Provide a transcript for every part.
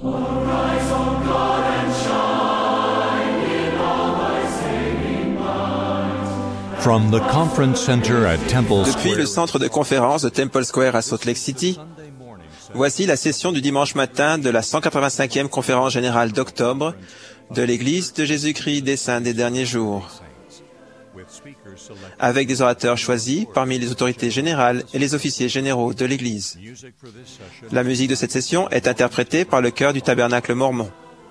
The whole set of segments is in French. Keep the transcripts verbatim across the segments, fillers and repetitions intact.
From the conference center at Temple Depuis Square. le centre de conférence de Temple Square à Salt Lake City, voici la session du dimanche matin de la cent quatre-vingt-cinquième conférence générale d'octobre de l'Église de Jésus-Christ des Saints des Derniers Jours, avec des orateurs choisis parmi les autorités générales et les officiers généraux de l'Église. La musique de cette session est interprétée par le chœur du Tabernacle mormon.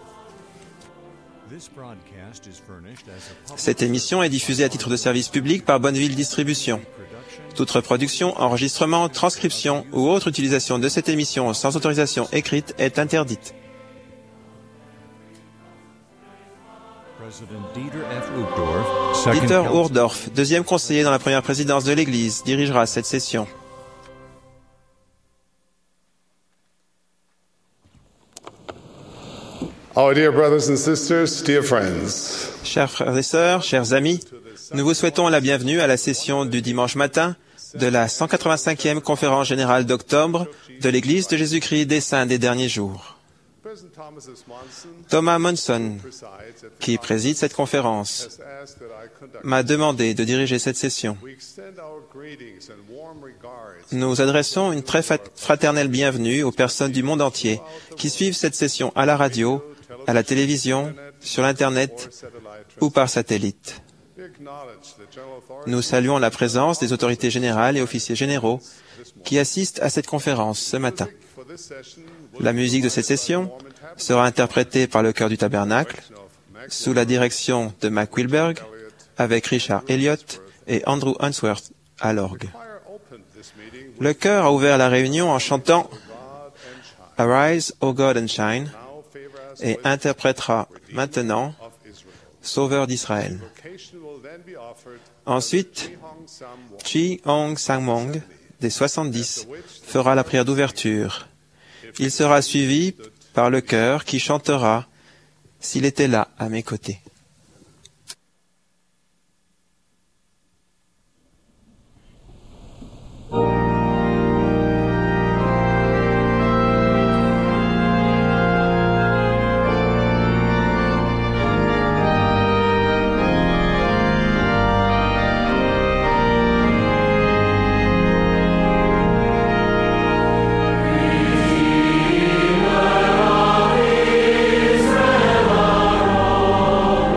Cette émission est diffusée à titre de service public par Bonneville Distribution. Toute reproduction, enregistrement, transcription ou autre utilisation de cette émission sans autorisation écrite est interdite. Dieter Uchtdorf, deuxième conseiller dans la première présidence de l'Église, dirigera cette session. Our dear brothers and sisters, dear friends, Chers frères et sœurs, chers amis, nous vous souhaitons la bienvenue à la session du dimanche matin de la cent quatre-vingt-cinquième conférence générale d'octobre de l'Église de Jésus-Christ des Saints des Derniers Jours. Thomas Monson, qui préside cette conférence, m'a demandé de diriger cette session. Nous adressons une très fraternelle bienvenue aux personnes du monde entier qui suivent cette session à la radio, à la télévision, sur l'Internet ou par satellite. Nous saluons la présence des autorités générales et officiers généraux qui assistent à cette conférence ce matin. La musique de cette session sera interprétée par le chœur du Tabernacle sous la direction de Mac Wilberg avec Richard Elliott et Andrew Unsworth à l'orgue. Le chœur a ouvert la réunion en chantant « Arise, O God, and shine » et interprétera maintenant « Sauveur d'Israël ». Ensuite, Chi Hong Sang-mong des soixante-dix fera la prière d'ouverture. Il sera suivi par le chœur qui chantera « S'il était là à mes côtés ». Israel,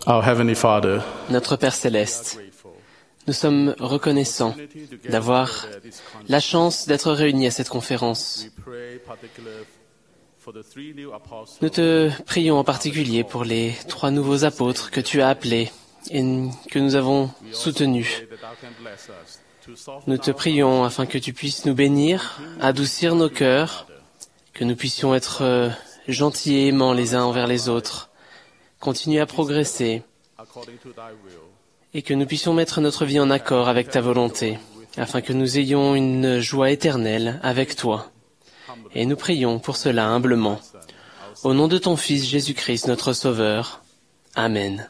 Our Heavenly Father, Notre Père céleste, nous sommes reconnaissants d'avoir la chance d'être réunis à cette conférence. Nous te prions en particulier pour les trois nouveaux apôtres que tu as appelés et que nous avons soutenus. Nous te prions afin que tu puisses nous bénir, adoucir nos cœurs, que nous puissions être gentils et aimants les uns envers les autres, continuer à progresser et que nous puissions mettre notre vie en accord avec ta volonté, afin que nous ayons une joie éternelle avec toi. Et nous prions pour cela humblement. Au nom de ton Fils Jésus-Christ, notre Sauveur. Amen.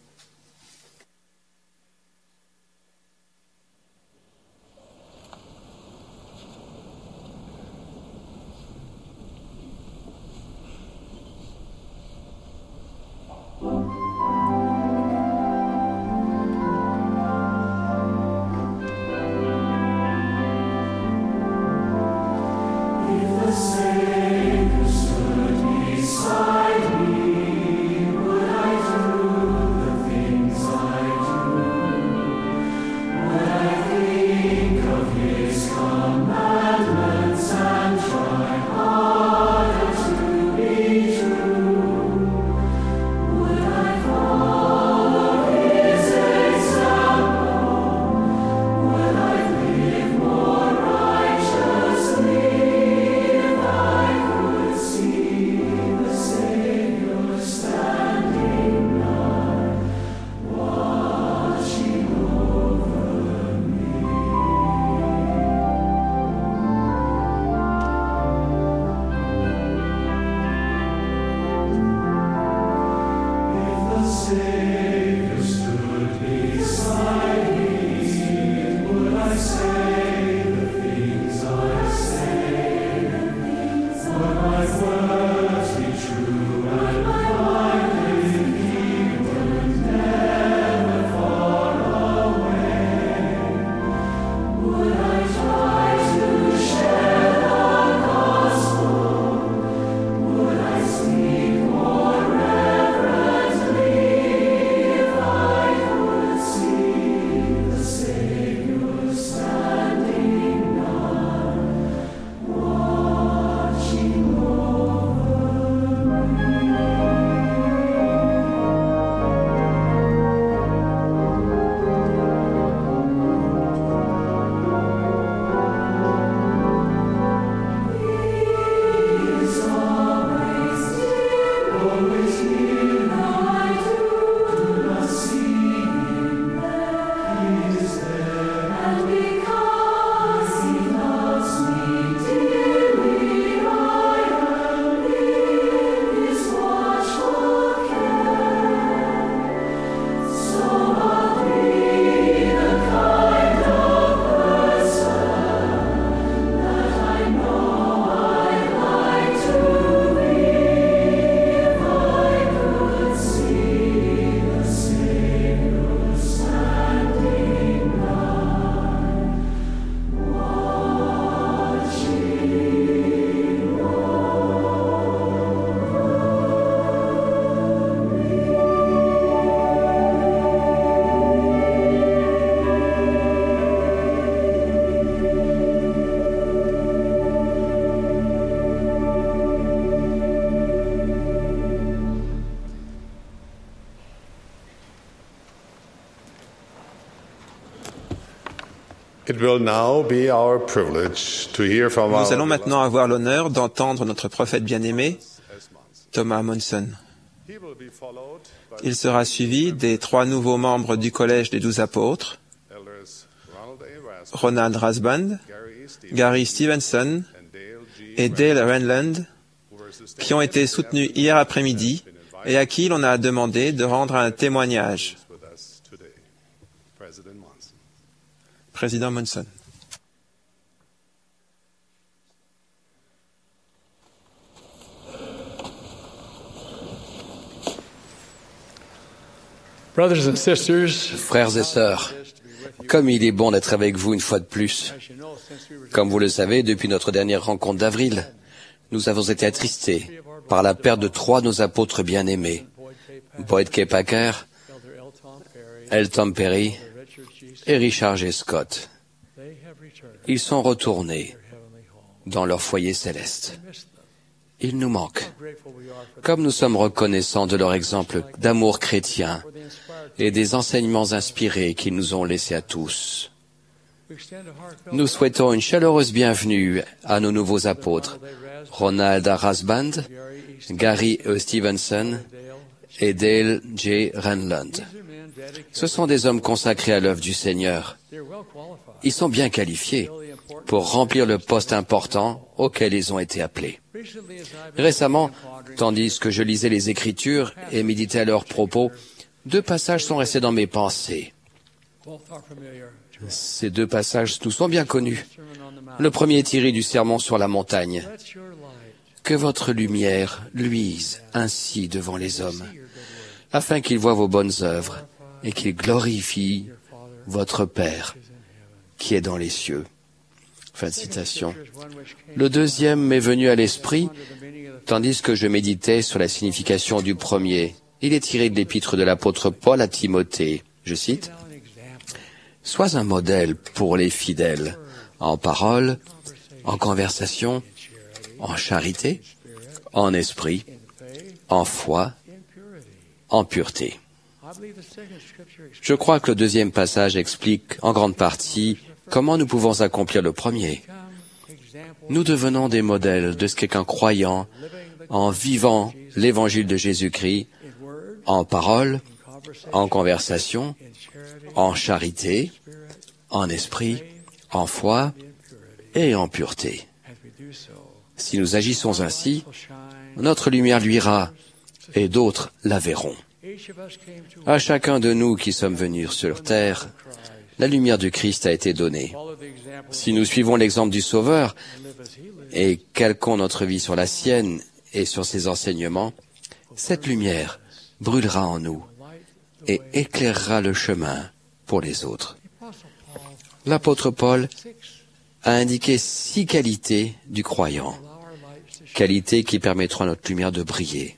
Nous allons maintenant avoir l'honneur d'entendre notre prophète bien-aimé, Thomas Monson. Il sera suivi des trois nouveaux membres du Collège des Douze Apôtres, Ronald Rasband, Gary Stevenson et Dale Renland, qui ont été soutenus hier après-midi et à qui l'on a demandé de rendre un témoignage. Président Monson. Frères et sœurs, comme il est bon d'être avec vous une fois de plus. Comme vous le savez, depuis notre dernière rencontre d'avril, nous avons été attristés par la perte de trois de nos apôtres bien-aimés, Boyd K. Packer, L. Tom Perry et Richard G. Scott. Ils sont retournés dans leur foyer céleste. Ils nous manquent. Comme nous sommes reconnaissants de leur exemple d'amour chrétien et des enseignements inspirés qu'ils nous ont laissés à tous. Nous souhaitons une chaleureuse bienvenue à nos nouveaux apôtres, Ronald A. Rasband, Gary E. Stevenson et Dale J. Renlund. Ce sont des hommes consacrés à l'œuvre du Seigneur. Ils sont bien qualifiés pour remplir le poste important auquel ils ont été appelés. Récemment, tandis que je lisais les Écritures et méditais à leurs propos, deux passages sont restés dans mes pensées. Ces deux passages nous sont bien connus. Le premier est tiré du Sermon sur la montagne. Que votre lumière luise ainsi devant les hommes, afin qu'ils voient vos bonnes œuvres et qu'ils glorifient votre Père qui est dans les cieux. Fin de citation. Le deuxième m'est venu à l'esprit, tandis que je méditais sur la signification du premier. Il est tiré de l'épître de l'apôtre Paul à Timothée. Je cite, « Sois un modèle pour les fidèles, en parole, en conversation, en charité, en esprit, en foi, en pureté. » Je crois que le deuxième passage explique en grande partie comment nous pouvons accomplir le premier. Nous devenons des modèles de ce qu'est qu'un croyant en vivant l'évangile de Jésus-Christ en parole, en conversation, en charité, en esprit, en foi et en pureté. Si nous agissons ainsi, notre lumière luira et d'autres la verront. À chacun de nous qui sommes venus sur terre, la lumière du Christ a été donnée. Si nous suivons l'exemple du Sauveur et calquons notre vie sur la sienne et sur ses enseignements, cette lumière brûlera en nous et éclairera le chemin pour les autres. L'apôtre Paul a indiqué six qualités du croyant, qualités qui permettront à notre lumière de briller.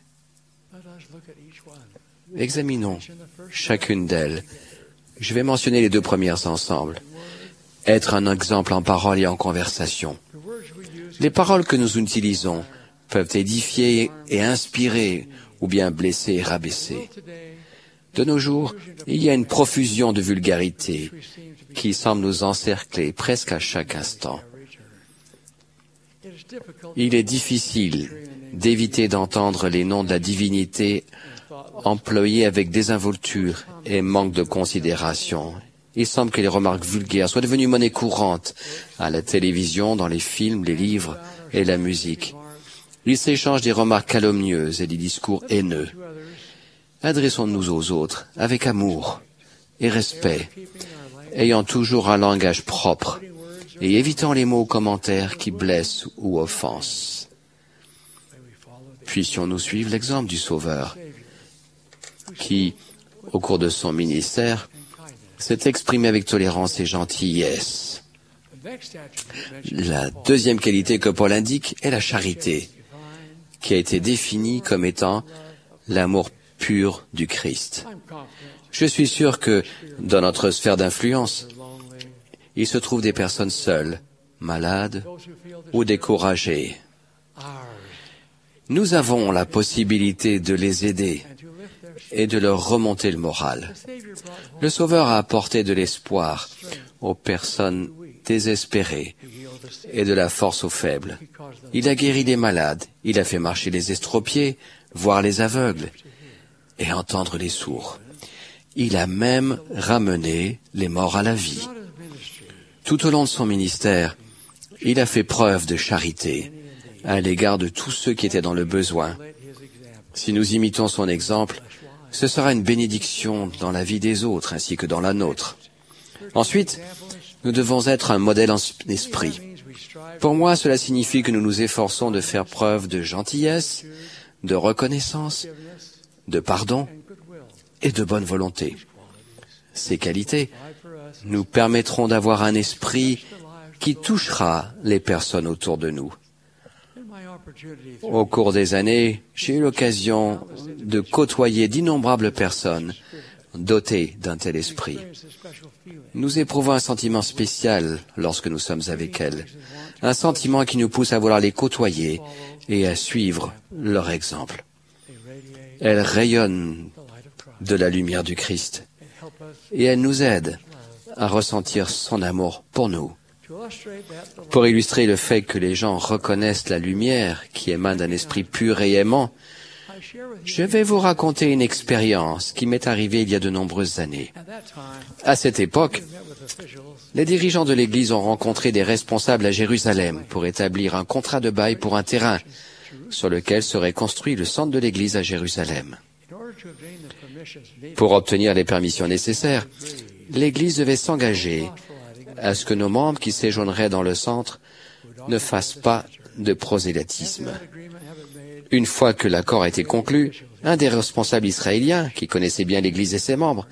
Examinons chacune d'elles. Je vais mentionner les deux premières ensemble. Être un exemple en parole et en conversation. Les paroles que nous utilisons peuvent édifier et inspirer, ou bien blesser et rabaisser. De nos jours, il y a une profusion de vulgarité qui semble nous encercler presque à chaque instant. Il est difficile d'éviter d'entendre les noms de la divinité employés avec désinvolture et manque de considération. Il semble que les remarques vulgaires soient devenues monnaie courante à la télévision, dans les films, les livres et la musique. Il s'échange des remarques calomnieuses et des discours haineux. Adressons-nous aux autres avec amour et respect, ayant toujours un langage propre et évitant les mots ou commentaires qui blessent ou offensent. Puissions-nous suivre l'exemple du Sauveur, qui, au cours de son ministère, s'est exprimé avec tolérance et gentillesse. La deuxième qualité que Paul indique est la charité, qui a été définie comme étant l'amour pur du Christ. Je suis sûr que, dans notre sphère d'influence, il se trouve des personnes seules, malades ou découragées. Nous avons la possibilité de les aider et de leur remonter le moral. Le Sauveur a apporté de l'espoir aux personnes désespérées et de la force aux faibles. Il a guéri les malades, il a fait marcher les estropiés, voir les aveugles et entendre les sourds. Il a même ramené les morts à la vie. Tout au long de son ministère, il a fait preuve de charité à l'égard de tous ceux qui étaient dans le besoin. Si nous imitons son exemple, ce sera une bénédiction dans la vie des autres ainsi que dans la nôtre. Ensuite, nous devons être un modèle en esprit. Pour moi, cela signifie que nous nous efforçons de faire preuve de gentillesse, de reconnaissance, de pardon et de bonne volonté. Ces qualités nous permettront d'avoir un esprit qui touchera les personnes autour de nous. Au cours des années, j'ai eu l'occasion de côtoyer d'innombrables personnes dotés d'un tel esprit. Nous éprouvons un sentiment spécial lorsque nous sommes avec elles, un sentiment qui nous pousse à vouloir les côtoyer et à suivre leur exemple. Elles rayonnent de la lumière du Christ et elles nous aident à ressentir son amour pour nous. Pour illustrer le fait que les gens reconnaissent la lumière qui émane d'un esprit pur et aimant, je vais vous raconter une expérience qui m'est arrivée il y a de nombreuses années. À cette époque, les dirigeants de l'Église ont rencontré des responsables à Jérusalem pour établir un contrat de bail pour un terrain sur lequel serait construit le centre de l'Église à Jérusalem. Pour obtenir les permissions nécessaires, l'Église devait s'engager à ce que nos membres qui séjourneraient dans le centre ne fassent pas de prosélytisme. Une fois que l'accord a été conclu, un des responsables israéliens, qui connaissait bien l'Église et ses membres,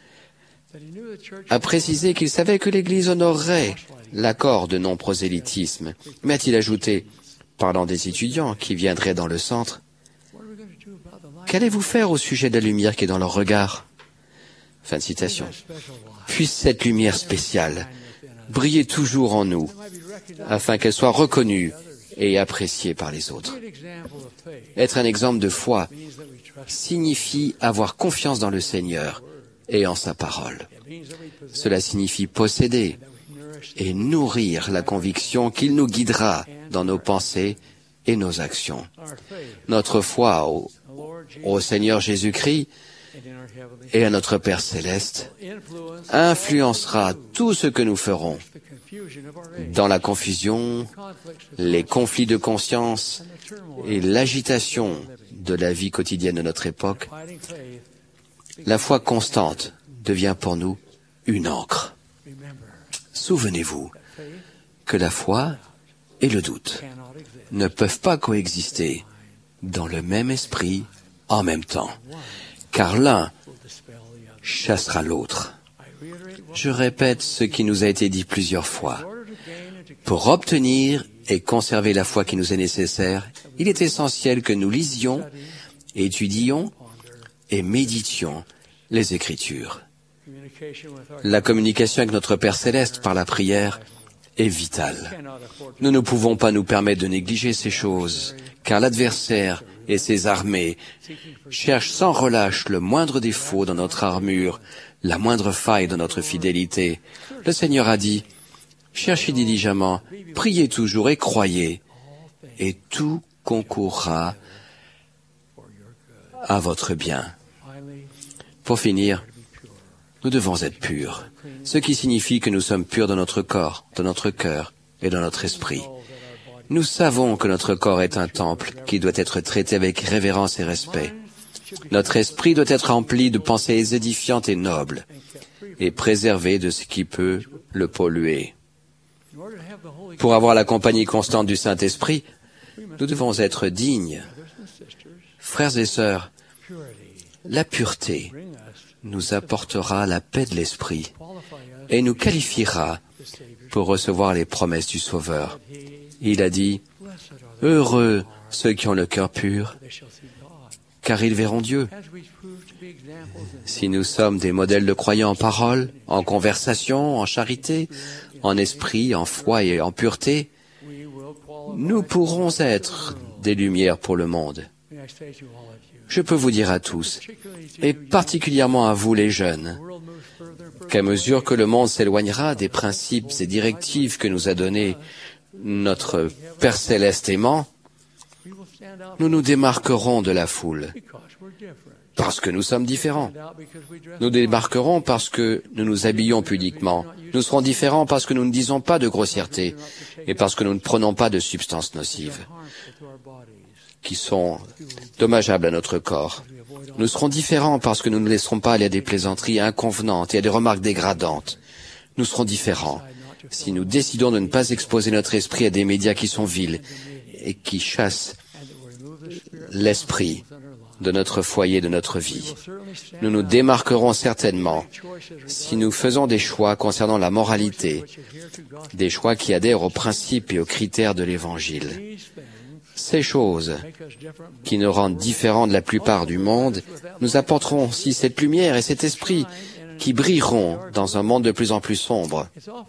a précisé qu'il savait que l'Église honorerait l'accord de non-prosélytisme, mais a-t-il ajouté, parlant des étudiants qui viendraient dans le centre, « Qu'allez-vous faire au sujet de la lumière qui est dans leur regard ?» Fin de citation. Puisse cette lumière spéciale briller toujours en nous, afin qu'elle soit reconnue et appréciée par les autres. Être un exemple de foi signifie avoir confiance dans le Seigneur et en sa parole. Cela signifie posséder et nourrir la conviction qu'il nous guidera dans nos pensées et nos actions. Notre foi au, au Seigneur Jésus-Christ et à notre Père Céleste influencera tout ce que nous ferons. Dans la confusion, les conflits de conscience et l'agitation de la vie quotidienne de notre époque, la foi constante devient pour nous une encre. Souvenez-vous que la foi et le doute ne peuvent pas coexister dans le même esprit en même temps, car l'un chassera l'autre. Je répète ce qui nous a été dit plusieurs fois. Pour obtenir et conserver la foi qui nous est nécessaire, il est essentiel que nous lisions, étudions et méditions les Écritures. La communication avec notre Père Céleste par la prière est vitale. Nous ne pouvons pas nous permettre de négliger ces choses, car l'adversaire et ses armées cherchent sans relâche le moindre défaut dans notre armure, la moindre faille dans notre fidélité. Le Seigneur a dit, « Cherchez diligemment, priez toujours et croyez, et tout concourra à votre bien. » Pour finir, nous devons être purs, ce qui signifie que nous sommes purs dans notre corps, dans notre cœur et dans notre esprit. Nous savons que notre corps est un temple qui doit être traité avec révérence et respect. Notre esprit doit être rempli de pensées édifiantes et nobles et préservé de ce qui peut le polluer. Pour avoir la compagnie constante du Saint-Esprit, nous devons être dignes. Frères et sœurs, la pureté nous apportera la paix de l'esprit et nous qualifiera pour recevoir les promesses du Sauveur. Il a dit, « Heureux ceux qui ont le cœur pur, car ils verront Dieu. » Si nous sommes des modèles de croyants en parole, en conversation, en charité, en esprit, en foi et en pureté, nous pourrons être des lumières pour le monde. Je peux vous dire à tous, et particulièrement à vous les jeunes, qu'à mesure que le monde s'éloignera des principes et directives que nous a donnés notre Père Céleste aimant, nous nous démarquerons de la foule, parce que nous sommes différents. Nous démarquerons parce que nous nous habillons pudiquement. Nous serons différents parce que nous ne disons pas de grossièreté et parce que nous ne prenons pas de substances nocives qui sont dommageables à notre corps. Nous serons différents parce que nous ne laisserons pas aller à des plaisanteries inconvenantes et à des remarques dégradantes. Nous serons différents si nous décidons de ne pas exposer notre esprit à des médias qui sont vils et qui chassent l'esprit de notre foyer, de notre vie. Nous nous démarquerons certainement si nous faisons des choix concernant la moralité, des choix qui adhèrent aux principes et aux critères de l'Évangile. Ces choses qui nous rendent différents de la plupart du monde nous apporteront aussi cette lumière et cet esprit qui brilleront dans un monde de plus en plus sombre.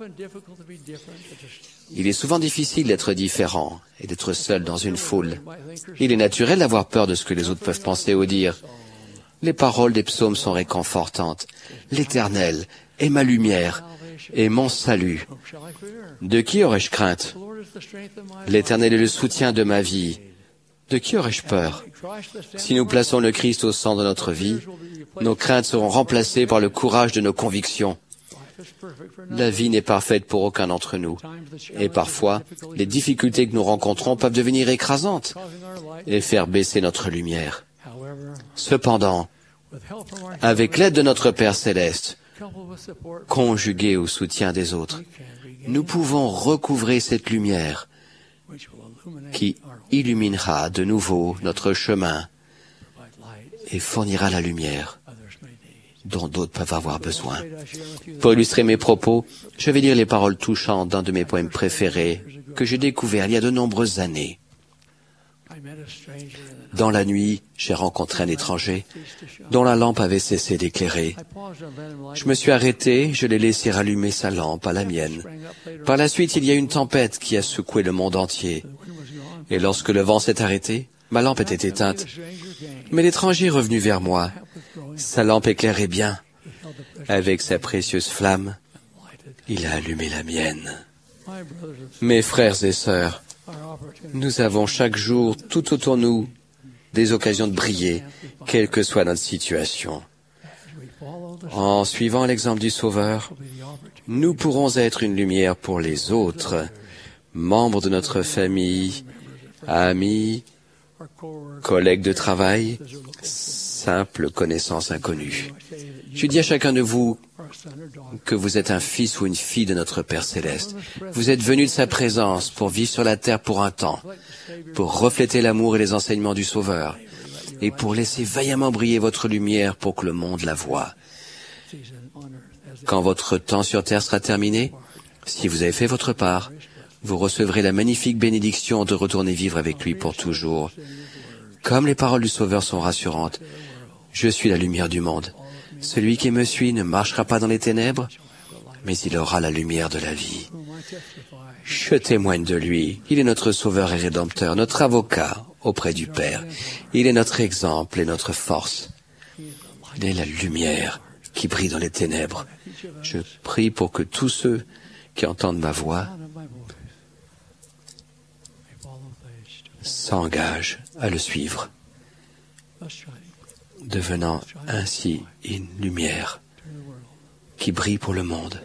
Il est souvent difficile d'être différent et d'être seul dans une foule. Il est naturel d'avoir peur de ce que les autres peuvent penser ou dire. Les paroles des psaumes sont réconfortantes. L'Éternel est ma lumière et mon salut. De qui aurais-je crainte? L'Éternel est le soutien de ma vie. De qui aurais-je peur? Si nous plaçons le Christ au centre de notre vie, nos craintes seront remplacées par le courage de nos convictions. La vie n'est parfaite pour aucun d'entre nous. Et parfois, les difficultés que nous rencontrons peuvent devenir écrasantes et faire baisser notre lumière. Cependant, avec l'aide de notre Père Céleste, conjuguée au soutien des autres, nous pouvons recouvrer cette lumière qui illuminera de nouveau notre chemin et fournira la lumière dont d'autres peuvent avoir besoin. Pour illustrer mes propos, je vais lire les paroles touchantes d'un de mes poèmes préférés que j'ai découvert il y a de nombreuses années. Dans la nuit, j'ai rencontré un étranger dont la lampe avait cessé d'éclairer. Je me suis arrêté, je l'ai laissé rallumer sa lampe à la mienne. Par la suite, il y a eu une tempête qui a secoué le monde entier. Et lorsque le vent s'est arrêté, ma lampe était éteinte. Mais l'étranger est revenu vers moi. Sa lampe éclairait bien. Avec sa précieuse flamme, il a allumé la mienne. Mes frères et sœurs, nous avons chaque jour, tout autour de nous, des occasions de briller, quelle que soit notre situation. En suivant l'exemple du Sauveur, nous pourrons être une lumière pour les autres, membres de notre famille, amis, collègues de travail, simples connaissances inconnues. Je dis à chacun de vous que vous êtes un fils ou une fille de notre Père Céleste. Vous êtes venus de sa présence pour vivre sur la terre pour un temps, pour refléter l'amour et les enseignements du Sauveur, et pour laisser vaillamment briller votre lumière pour que le monde la voie. Quand votre temps sur terre sera terminé, si vous avez fait votre part, vous recevrez la magnifique bénédiction de retourner vivre avec lui pour toujours. Comme les paroles du Sauveur sont rassurantes, je suis la lumière du monde. Celui qui me suit ne marchera pas dans les ténèbres, mais il aura la lumière de la vie. Je témoigne de lui. Il est notre Sauveur et Rédempteur, notre avocat auprès du Père. Il est notre exemple et notre force. Il est la lumière qui brille dans les ténèbres. Je prie pour que tous ceux qui entendent ma voix s'engagent à le suivre, devenant ainsi une lumière qui brille pour le monde.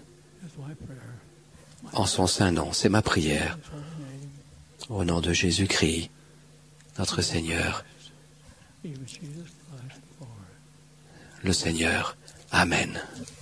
En son saint nom, c'est ma prière. Au nom de Jésus-Christ, notre Seigneur, le Seigneur. Amen.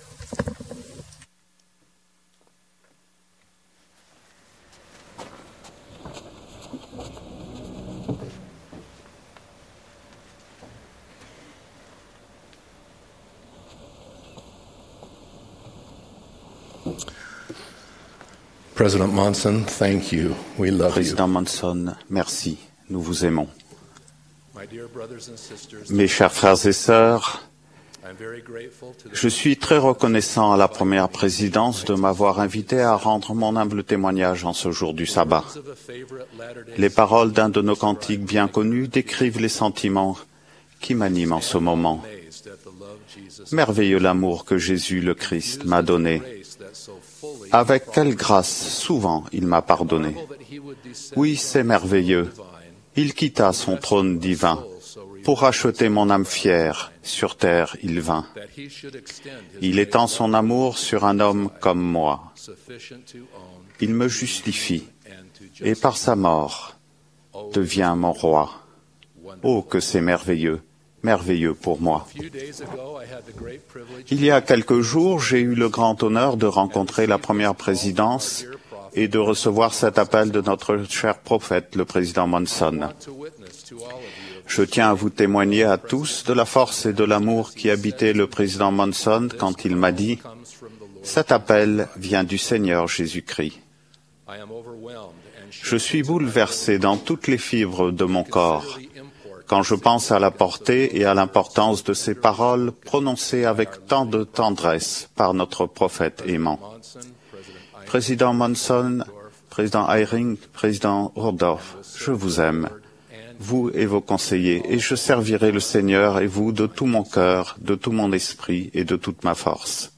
President Monson, thank you. We love Président you. Monson, merci. Nous vous aimons. My dear brothers and sisters, Mes chers frères et sœurs, I'm very grateful to the je suis très reconnaissant à la première présidence de m'avoir invité à rendre mon humble témoignage en ce jour du sabbat. of a favorite Latter-day Les paroles d'un de nos cantiques bien connus décrivent les sentiments qui m'animent en ce moment. amazed at the love Jesus Merveilleux l'amour que Jésus le Christ m'a donné. grace that so fully Avec quelle grâce, souvent, il m'a pardonné. that he would descend Oui, c'est merveilleux. Il quitta son trône divin. Pour racheter mon âme fière, sur terre il vint. that he should extend his Il étend son amour sur un homme comme moi. sufficient to own Il me justifie, and to et par sa mort devient mon roi. Oh, que c'est merveilleux, merveilleux pour moi. A few days ago I had the great privilege Il y a quelques jours, j'ai eu le grand honneur de rencontrer la première présidence et de recevoir cet appel de notre cher prophète, le président Monson. to witness to all of you Je tiens à vous témoigner à tous de la force et de l'amour qui habitait le président Monson quand il m'a dit « Cet appel vient du Seigneur Jésus-Christ ». I am overwhelmed and Je suis bouleversé dans toutes les fibres de mon corps quand je pense à la portée et à l'importance de ces paroles prononcées avec tant de tendresse par notre prophète aimant. Président Monson, Président Eyring, Président Ohrdorf, je vous aime, vous et vos conseillers, et je servirai le Seigneur et vous de tout mon cœur, de tout mon esprit et de toute ma force.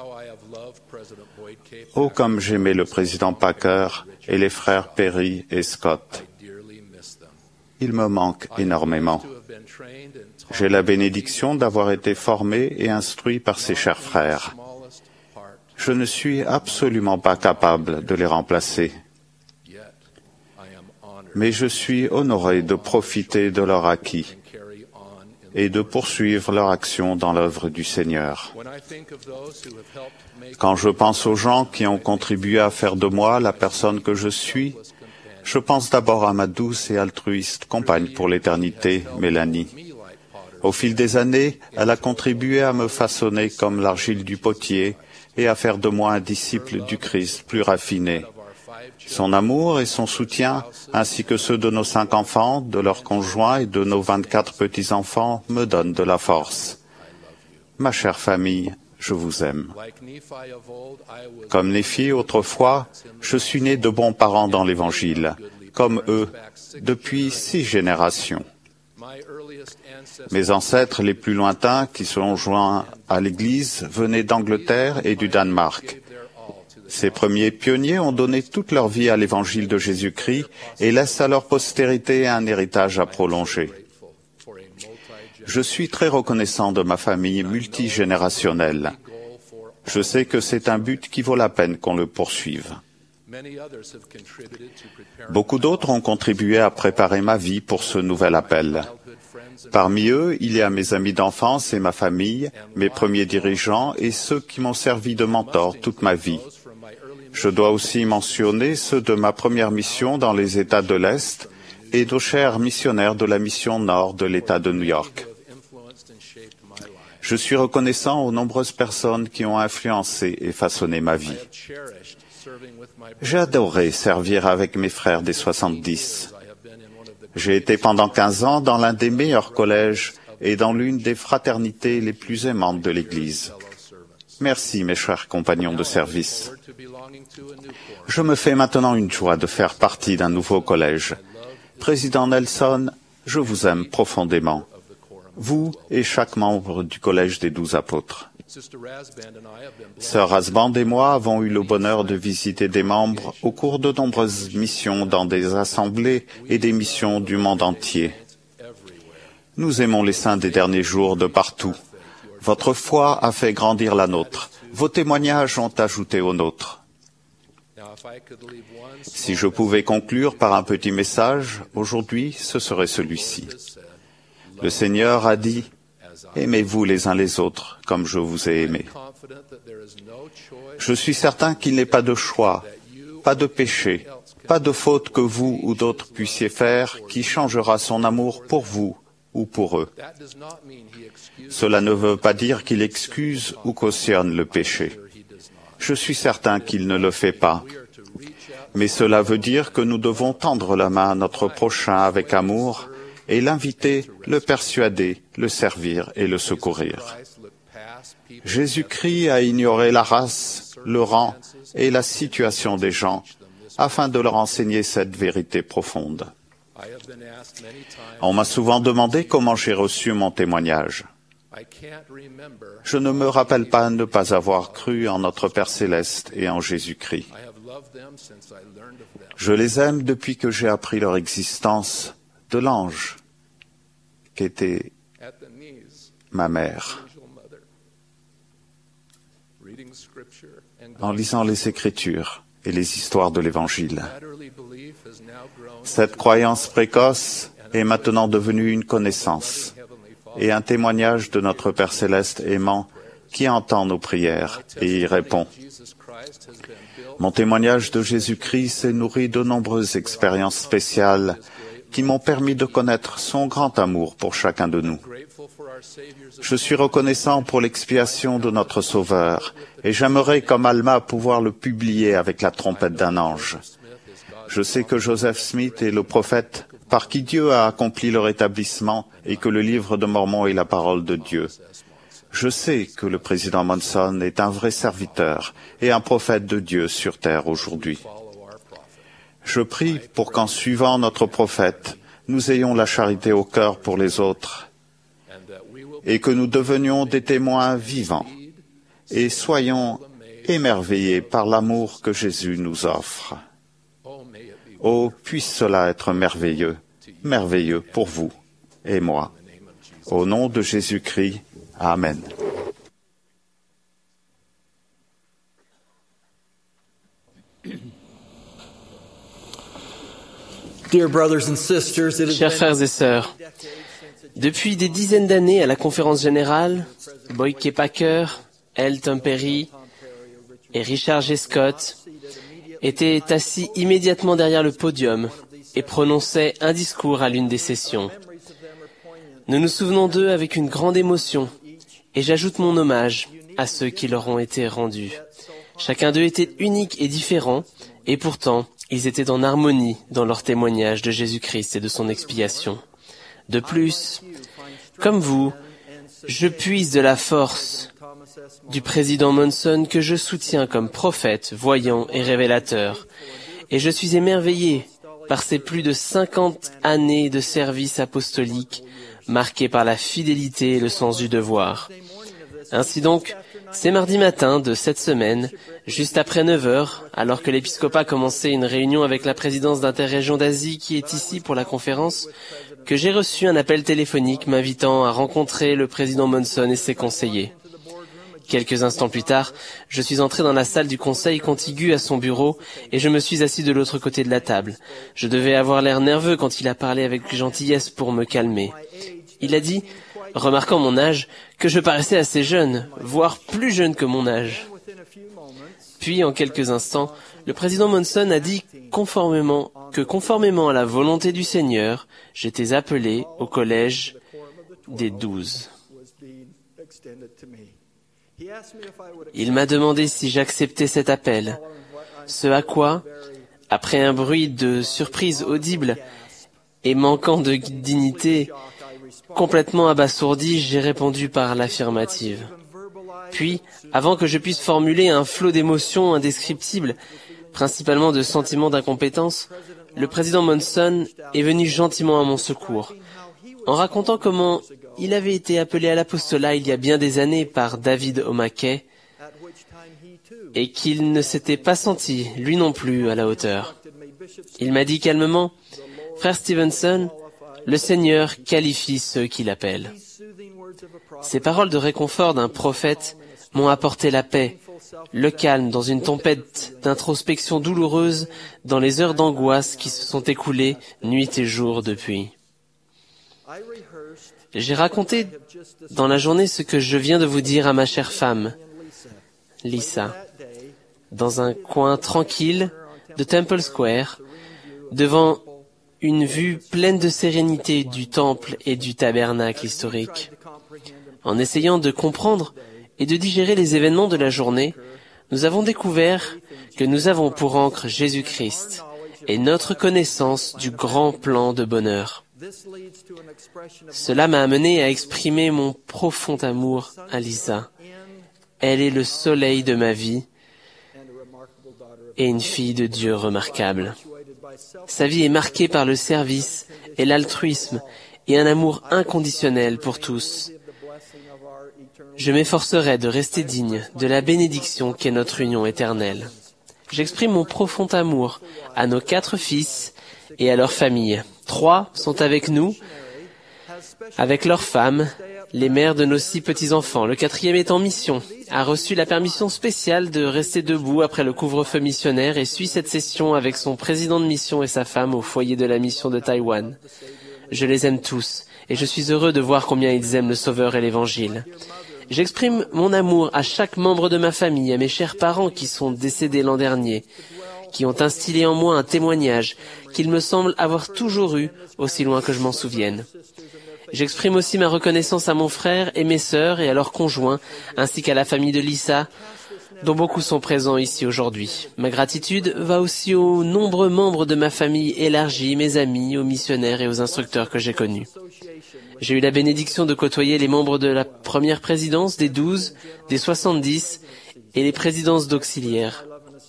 Oh, comme j'aimais le président Packer et les frères Perry et Scott. Ils me manquent énormément. J'ai la bénédiction d'avoir été formé et instruit par ces chers frères. Je ne suis absolument pas capable de les remplacer. Mais je suis honoré de profiter de leur acquis et de poursuivre leur action dans l'œuvre du Seigneur. Quand je pense aux gens qui ont contribué à faire de moi la personne que je suis, je pense d'abord à ma douce et altruiste compagne pour l'éternité, Mélanie. Au fil des années, elle a contribué à me façonner comme l'argile du potier et à faire de moi un disciple du Christ plus raffiné. Son amour et son soutien, ainsi que ceux de nos cinq enfants, de leurs conjoints et de nos vingt-quatre petits-enfants, me donnent de la force. Ma chère famille, je vous aime. Comme Néphi autrefois, je suis né de bons parents dans l'Évangile, comme eux, depuis six générations. Mes ancêtres les plus lointains, qui se sont joints à l'Église, venaient d'Angleterre et du Danemark. Ces premiers pionniers ont donné toute leur vie à l'Évangile de Jésus-Christ et laissent à leur postérité un héritage à prolonger. Je suis très reconnaissant de ma famille multigénérationnelle. Je sais que c'est un but qui vaut la peine qu'on le poursuive. Beaucoup d'autres ont contribué à préparer ma vie pour ce nouvel appel. Parmi eux, il y a mes amis d'enfance et ma famille, mes premiers dirigeants et ceux qui m'ont servi de mentor toute ma vie. Je dois aussi mentionner ceux de ma première mission dans les États de l'Est et nos chers missionnaires de la mission Nord de l'État de New York. Je suis reconnaissant aux nombreuses personnes qui ont influencé et façonné ma vie. J'ai adoré servir avec mes frères des soixante-dix. J'ai été pendant quinze ans dans l'un des meilleurs collèges et dans l'une des fraternités les plus aimantes de l'Église. Merci, mes chers compagnons de service. Je me fais maintenant une joie de faire partie d'un nouveau collège. Président Nelson, je vous aime profondément, vous et chaque membre du Collège des Douze Apôtres. Sœur Rasband et moi avons eu le bonheur de visiter des membres au cours de nombreuses missions dans des assemblées et des missions du monde entier. Nous aimons les saints des derniers jours de partout. Votre foi a fait grandir la nôtre. Vos témoignages ont ajouté aux nôtres. Si je pouvais conclure par un petit message, aujourd'hui, ce serait celui-ci. Le Seigneur a dit, « Aimez-vous les uns les autres comme je vous ai aimés. » Je suis certain qu'il n'est pas de choix, pas de péché, pas de faute que vous ou d'autres puissiez faire qui changera son amour pour vous ou pour eux. Cela ne veut pas dire qu'il excuse ou cautionne le péché. Je suis certain qu'il ne le fait pas. Mais cela veut dire que nous devons tendre la main à notre prochain avec amour et l'inviter, le persuader, le servir et le secourir. Jésus-Christ a ignoré la race, le rang et la situation des gens afin de leur enseigner cette vérité profonde. On m'a souvent demandé comment j'ai reçu mon témoignage. Je ne me rappelle pas ne pas avoir cru en notre Père Céleste et en Jésus-Christ. Je les aime depuis que j'ai appris leur existence de l'ange qu'était ma mère. En lisant les Écritures et les histoires de l'Évangile. Cette croyance précoce est maintenant devenue une connaissance et un témoignage de notre Père Céleste aimant qui entend nos prières et y répond. Mon témoignage de Jésus-Christ s'est nourri de nombreuses expériences spéciales qui m'ont permis de connaître son grand amour pour chacun de nous. Je suis reconnaissant pour l'expiation de notre Sauveur et j'aimerais, comme Alma, pouvoir le publier avec la trompette d'un ange. Je sais que Joseph Smith est le prophète par qui Dieu a accompli le rétablissement et que le livre de Mormon est la parole de Dieu. Je sais que le président Monson est un vrai serviteur et un prophète de Dieu sur terre aujourd'hui. Je prie pour qu'en suivant notre prophète, nous ayons la charité au cœur pour les autres et que nous devenions des témoins vivants et soyons émerveillés par l'amour que Jésus nous offre. Oh, puisse cela être merveilleux, merveilleux pour vous et moi. Au nom de Jésus-Christ, Amen. Chers frères et sœurs, depuis des dizaines d'années à la conférence générale, Boyke Packer, L. Tom Perry et Richard G. Scott étaient assis immédiatement derrière le podium et prononçaient un discours à l'une des sessions. Nous nous souvenons d'eux avec une grande émotion et j'ajoute mon hommage à ceux qui leur ont été rendus. Chacun d'eux était unique et différent et pourtant, ils étaient en harmonie dans leur témoignage de Jésus-Christ et de son expiation. De plus, comme vous, je puise de la force du président Monson que je soutiens comme prophète, voyant et révélateur. Et je suis émerveillé par ces plus de cinquante années de service apostolique marquées par la fidélité et le sens du devoir. Ainsi donc, c'est mardi matin de cette semaine, juste après neuf heures, alors que l'épiscopat commençait une réunion avec la présidence d'Interrégion d'Asie qui est ici pour la conférence, que j'ai reçu un appel téléphonique m'invitant à rencontrer le président Monson et ses conseillers. Quelques instants plus tard, je suis entré dans la salle du conseil contiguë à son bureau et je me suis assis de l'autre côté de la table. Je devais avoir l'air nerveux quand il a parlé avec gentillesse pour me calmer. Il a dit, remarquant mon âge, que je paraissais assez jeune, voire plus jeune que mon âge. Puis, en quelques instants, le président Monson a dit conformément, que conformément à la volonté du Seigneur, j'étais appelé au collège des douze. Il m'a demandé si j'acceptais cet appel, ce à quoi, après un bruit de surprise audible et manquant de dignité, complètement abasourdi, j'ai répondu par l'affirmative. Puis, avant que je puisse formuler un flot d'émotions indescriptibles, principalement de sentiments d'incompétence, le président Monson est venu gentiment à mon secours, en racontant comment il avait été appelé à l'apostolat il y a bien des années par David O'Mackey et qu'il ne s'était pas senti, lui non plus, à la hauteur. Il m'a dit calmement, « Frère Stevenson, le Seigneur qualifie ceux qui l'appellent. » Ces paroles de réconfort d'un prophète m'ont apporté la paix, le calme dans une tempête d'introspection douloureuse dans les heures d'angoisse qui se sont écoulées nuit et jour depuis. J'ai raconté dans la journée ce que je viens de vous dire à ma chère femme, Lisa, dans un coin tranquille de Temple Square, devant une vue pleine de sérénité du temple et du tabernacle historique. En essayant de comprendre et de digérer les événements de la journée, nous avons découvert que nous avons pour ancre Jésus-Christ et notre connaissance du grand plan de bonheur. Cela m'a amené à exprimer mon profond amour à Lisa. Elle est le soleil de ma vie et une fille de Dieu remarquable. Sa vie est marquée par le service et l'altruisme et un amour inconditionnel pour tous. Je m'efforcerai de rester digne de la bénédiction qu'est notre union éternelle. J'exprime mon profond amour à nos quatre fils et à leurs familles. Trois sont avec nous, avec leurs femmes, les mères de nos six petits-enfants. Le quatrième est en mission, a reçu la permission spéciale de rester debout après le couvre-feu missionnaire et suit cette session avec son président de mission et sa femme au foyer de la mission de Taïwan. Je les aime tous et je suis heureux de voir combien ils aiment le Sauveur et l'Évangile. J'exprime mon amour à chaque membre de ma famille, à mes chers parents qui sont décédés l'an dernier, qui ont instillé en moi un témoignage qu'il me semble avoir toujours eu, aussi loin que je m'en souvienne. J'exprime aussi ma reconnaissance à mon frère et mes sœurs et à leurs conjoints, ainsi qu'à la famille de Lisa, dont beaucoup sont présents ici aujourd'hui. Ma gratitude va aussi aux nombreux membres de ma famille élargie, mes amis, aux missionnaires et aux instructeurs que j'ai connus. J'ai eu la bénédiction de côtoyer les membres de la première présidence, des douze, des soixante-dix et les présidences d'auxiliaires.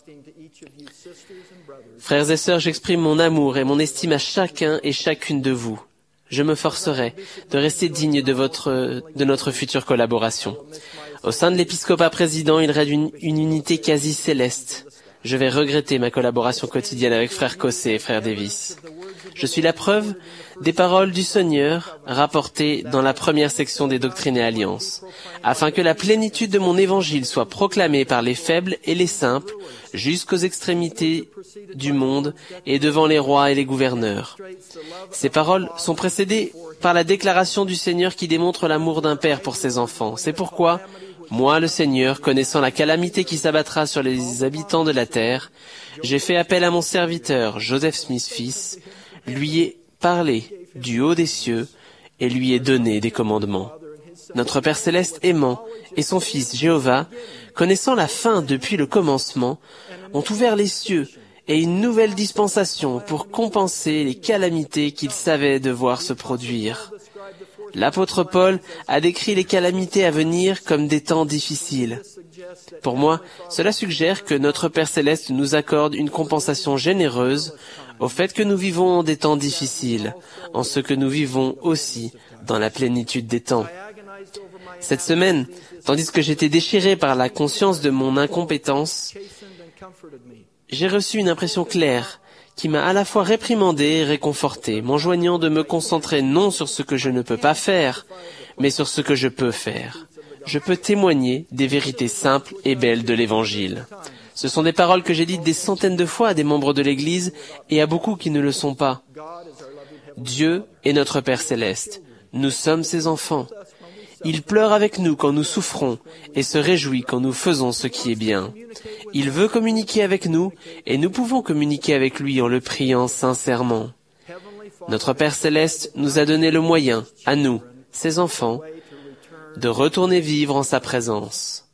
Frères et sœurs, j'exprime mon amour et mon estime à chacun et chacune de vous. Je me forcerai de rester digne de votre, de notre future collaboration. Au sein de l'épiscopat président, il règne une, une unité quasi céleste. Je vais regretter ma collaboration quotidienne avec frère Cossé et frère Davis. Je suis la preuve des paroles du Seigneur rapportées dans la première section des Doctrines et Alliances, afin que la plénitude de mon évangile soit proclamée par les faibles et les simples jusqu'aux extrémités du monde et devant les rois et les gouverneurs. Ces paroles sont précédées par la déclaration du Seigneur qui démontre l'amour d'un père pour ses enfants. C'est pourquoi, moi, le Seigneur, connaissant la calamité qui s'abattra sur les habitants de la terre, j'ai fait appel à mon serviteur, Joseph Smith fils, lui ai parlé du haut des cieux et lui ai donné des commandements. Notre Père Céleste aimant et son Fils Jéhovah, connaissant la fin depuis le commencement, ont ouvert les cieux et une nouvelle dispensation pour compenser les calamités qu'ils savaient devoir se produire. L'apôtre Paul a décrit les calamités à venir comme des temps difficiles. Pour moi, cela suggère que notre Père Céleste nous accorde une compensation généreuse au fait que nous vivons des temps difficiles, en ce que nous vivons aussi dans la plénitude des temps. Cette semaine, tandis que j'étais déchiré par la conscience de mon incompétence, j'ai reçu une impression claire qui m'a à la fois réprimandé et réconforté, m'enjoignant de me concentrer non sur ce que je ne peux pas faire, mais sur ce que je peux faire. Je peux témoigner des vérités simples et belles de l'Évangile. Ce sont des paroles que j'ai dites des centaines de fois à des membres de l'Église et à beaucoup qui ne le sont pas. Dieu est notre Père Céleste. Nous sommes ses enfants. Il pleure avec nous quand nous souffrons et se réjouit quand nous faisons ce qui est bien. Il veut communiquer avec nous et nous pouvons communiquer avec lui en le priant sincèrement. Notre Père Céleste nous a donné le moyen, à nous, ses enfants, de retourner vivre en sa présence.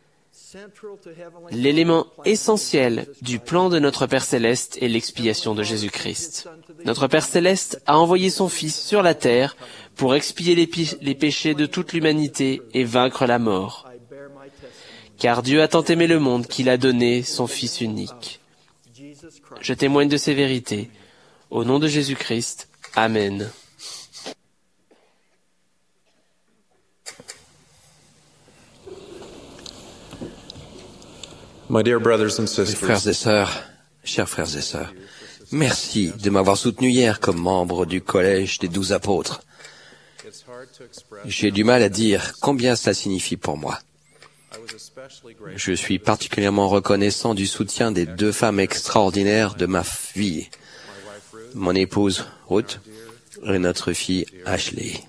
L'élément essentiel du plan de notre Père Céleste est l'expiation de Jésus-Christ. Notre Père Céleste a envoyé son Fils sur la terre pour expier les, les péchés de toute l'humanité et vaincre la mort. Car Dieu a tant aimé le monde qu'il a donné son Fils unique. Je témoigne de ces vérités. Au nom de Jésus-Christ. Amen. My dear brothers and sisters, Frères et sœurs, chers frères et sœurs, merci de m'avoir soutenu hier comme membre du collège des douze apôtres. J'ai du mal à dire combien cela signifie pour moi. Je suis particulièrement reconnaissant du soutien des deux femmes extraordinaires de ma vie, mon épouse Ruth et notre fille Ashley.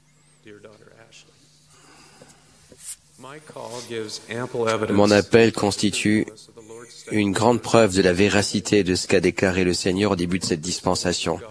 Mon appel constitue une grande preuve de la véracité de ce qu'a déclaré le Seigneur au début de cette dispensation,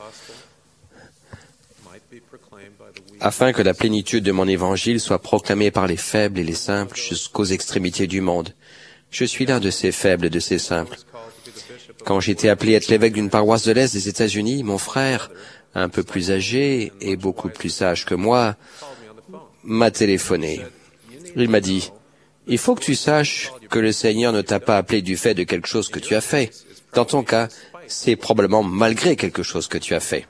afin que la plénitude de mon évangile soit proclamée par les faibles et les simples jusqu'aux extrémités du monde. Je suis l'un de ces faibles et de ces simples. Quand j'ai été appelé à être l'évêque d'une paroisse de l'Est des États-Unis, mon frère, un peu plus âgé et beaucoup plus sage que moi, m'a téléphoné. Il m'a dit, « Il faut que tu saches que le Seigneur ne t'a pas appelé du fait de quelque chose que tu as fait. Dans ton cas, c'est probablement malgré quelque chose que tu as fait.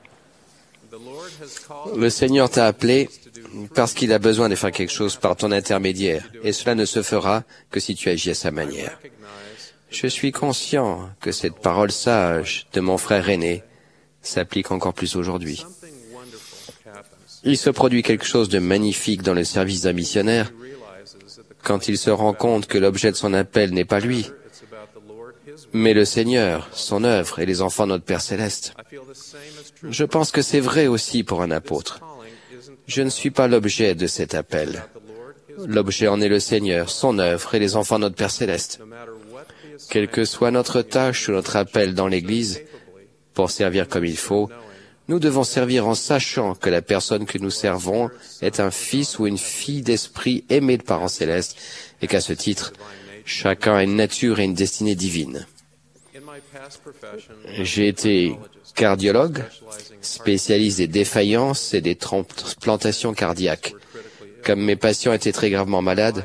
Le Seigneur t'a appelé parce qu'il a besoin de faire quelque chose par ton intermédiaire, et cela ne se fera que si tu agis à sa manière. » Je suis conscient que cette parole sage de mon frère aîné s'applique encore plus aujourd'hui. Il se produit quelque chose de magnifique dans le service d'un missionnaire quand il se rend compte que l'objet de son appel n'est pas lui, mais le Seigneur, son œuvre et les enfants de notre Père Céleste. Je pense que c'est vrai aussi pour un apôtre. Je ne suis pas l'objet de cet appel. L'objet en est le Seigneur, son œuvre et les enfants de notre Père Céleste. Quelle que soit notre tâche ou notre appel dans l'Église, pour servir comme il faut, nous devons servir en sachant que la personne que nous servons est un fils ou une fille d'esprit aimé de parents célestes et qu'à ce titre, Chacun a une nature et une destinée divine. J'ai été cardiologue, spécialiste des défaillances et des transplantations cardiaques. Comme mes patients étaient très gravement malades,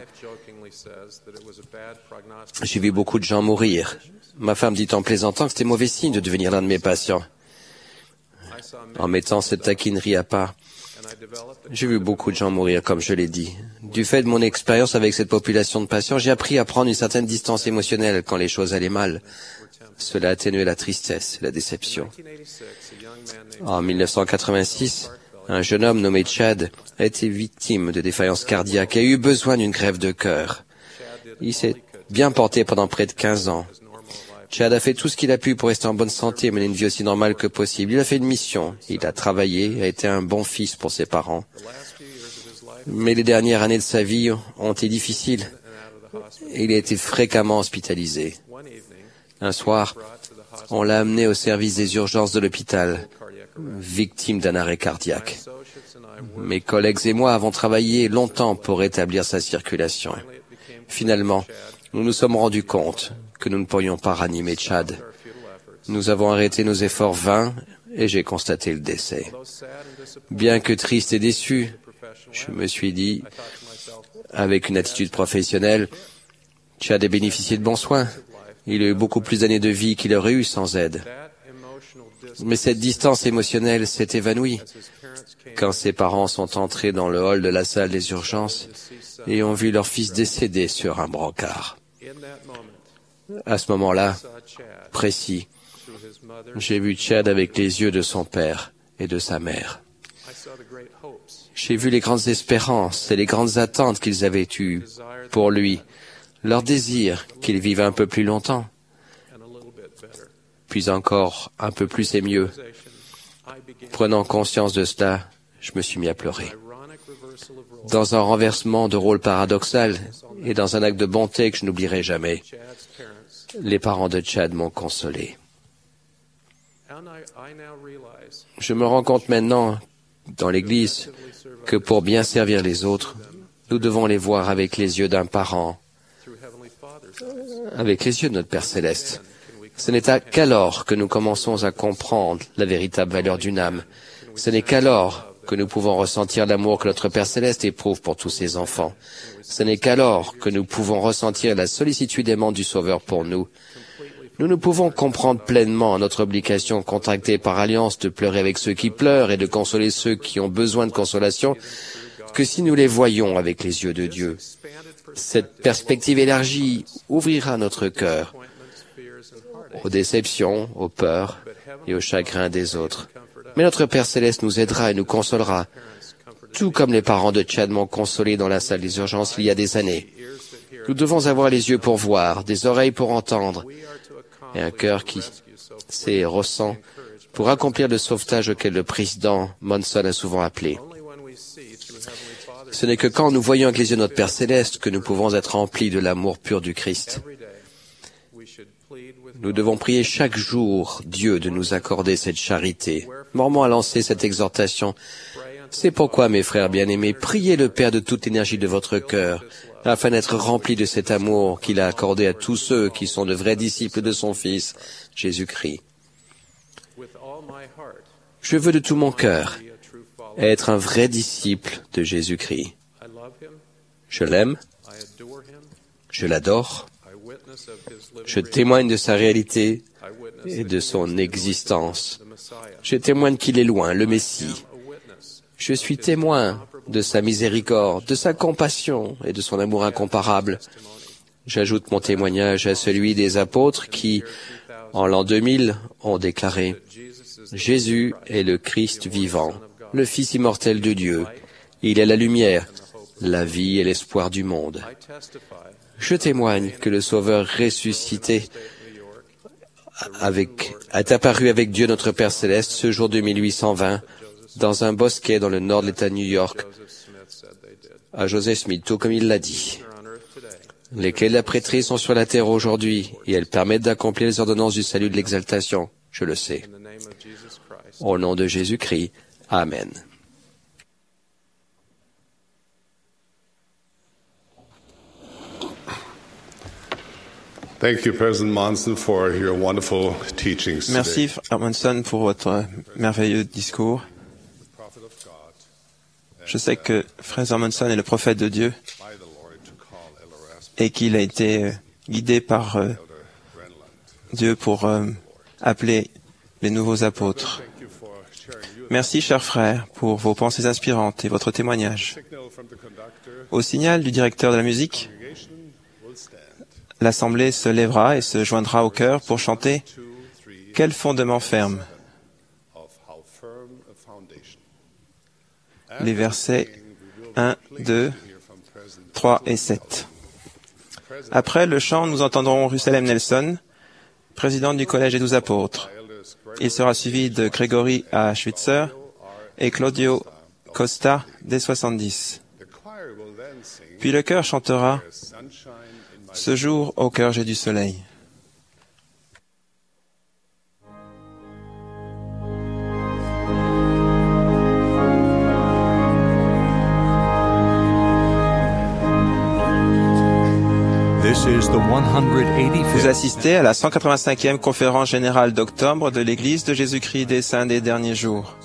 j'ai vu beaucoup de gens mourir. Ma femme dit en plaisantant que c'était mauvais signe de devenir l'un de mes patients. En mettant cette taquinerie à part, j'ai vu beaucoup de gens mourir, comme je l'ai dit. Du fait de mon expérience avec cette population de patients, j'ai appris à prendre une certaine distance émotionnelle quand les choses allaient mal. Cela atténuait la tristesse et la déception. En mille neuf cent quatre-vingt-six, un jeune homme nommé Chad a été victime de défaillance cardiaque et a eu besoin d'une greffe de cœur. Il s'est bien porté pendant près de quinze ans. Chad a fait tout ce qu'il a pu pour rester en bonne santé et mener une vie aussi normale que possible. Il a fait une mission, il a travaillé, a été un bon fils pour ses parents. Mais les dernières années de sa vie ont été difficiles et il a été fréquemment hospitalisé. Un soir, on l'a amené au service des urgences de l'hôpital, victime d'un arrêt cardiaque. Mes collègues et moi avons travaillé longtemps pour rétablir sa circulation. Finalement, nous nous sommes rendus compte que nous ne pourrions pas ranimer Chad. Nous avons arrêté nos efforts vains et j'ai constaté le décès. Bien que triste et déçu, je me suis dit, avec une attitude professionnelle, Chad a bénéficié de bons soins. Il a eu beaucoup plus d'années de vie qu'il aurait eu sans aide. Mais cette distance émotionnelle s'est évanouie quand ses parents sont entrés dans le hall de la salle des urgences et ont vu leur fils décédé sur un brancard. À ce moment-là, précis, j'ai vu Chad avec les yeux de son père et de sa mère. J'ai vu les grandes espérances et les grandes attentes qu'ils avaient eues pour lui, leur désir qu'il vive un peu plus longtemps, puis encore un peu plus et mieux. Prenant conscience de cela, je me suis mis à pleurer. Dans un renversement de rôle paradoxal et dans un acte de bonté que je n'oublierai jamais, les parents de Chad m'ont consolé. Je me rends compte maintenant, dans l'Église, que pour bien servir les autres, nous devons les voir avec les yeux d'un parent, avec les yeux de notre Père Céleste. Ce n'est qu'alors que nous commençons à comprendre la véritable valeur d'une âme. Ce n'est qu'alors que nous pouvons ressentir l'amour que notre Père Céleste éprouve pour tous ses enfants. Ce n'est qu'alors que nous pouvons ressentir la sollicitude aimante du Sauveur pour nous. Nous ne pouvons comprendre pleinement notre obligation contractée par alliance de pleurer avec ceux qui pleurent et de consoler ceux qui ont besoin de consolation que si nous les voyons avec les yeux de Dieu. Cette perspective élargie ouvrira notre cœur aux déceptions, aux peurs et aux chagrins des autres. Mais notre Père Céleste nous aidera et nous consolera, tout comme les parents de Chad m'ont consolé dans la salle des urgences il y a des années. Nous devons avoir les yeux pour voir, des oreilles pour entendre, et un cœur qui sait et ressent pour accomplir le sauvetage auquel le président Monson a souvent appelé. Ce n'est que quand nous voyons avec les yeux notre Père Céleste que nous pouvons être remplis de l'amour pur du Christ. Nous devons prier chaque jour Dieu de nous accorder cette charité. Mormon a lancé cette exhortation. C'est pourquoi, mes frères bien-aimés, priez le Père de toute l'énergie de votre cœur, afin d'être remplis de cet amour qu'il a accordé à tous ceux qui sont de vrais disciples de son Fils, Jésus-Christ. Je veux de tout mon cœur être un vrai disciple de Jésus-Christ. Je l'aime, je l'adore, je témoigne de sa réalité et de son existence. Je témoigne qu'il est loin, le Messie. Je suis témoin de sa miséricorde, de sa compassion et de son amour incomparable. J'ajoute mon témoignage à celui des apôtres qui, en l'an deux mille, ont déclaré « Jésus est le Christ vivant, le Fils immortel de Dieu. Il est la lumière, la vie et l'espoir du monde. » Je témoigne que le Sauveur ressuscité avec, est apparu avec Dieu notre Père Céleste ce jour de mille huit cent vingt dans un bosquet dans le nord de l'État de New York à Joseph Smith, tout comme il l'a dit. Les clés de la prêtrise sont sur la terre aujourd'hui et elles permettent d'accomplir les ordonnances du salut de l'exaltation. Je le sais. Au nom de Jésus-Christ. Amen. Thank you, President Monson, for your wonderful teachings Merci, today. Frère Monson, pour votre merveilleux discours. Je sais que Frère Monson est le prophète de Dieu et qu'il a été guidé par euh, Dieu pour euh, appeler les nouveaux apôtres. Merci, chers frères, pour vos pensées inspirantes et votre témoignage. Au signal du directeur de la musique, l'Assemblée se lèvera et se joindra au chœur pour chanter « Quel fondement ferme ?» les versets un, deux, trois et sept. Après le chant, nous entendrons Russell M. Nelson, président du Collège des douze apôtres. Il sera suivi de Grégory A. Schwitzer et Claudio Costa des soixante-dix. Puis le chœur chantera « Ce jour au cœur j'ai du soleil ». Vous assistez à la cent quatre-vingt-cinquième conférence générale d'octobre de l'Église de Jésus-Christ des Saints des Derniers Jours.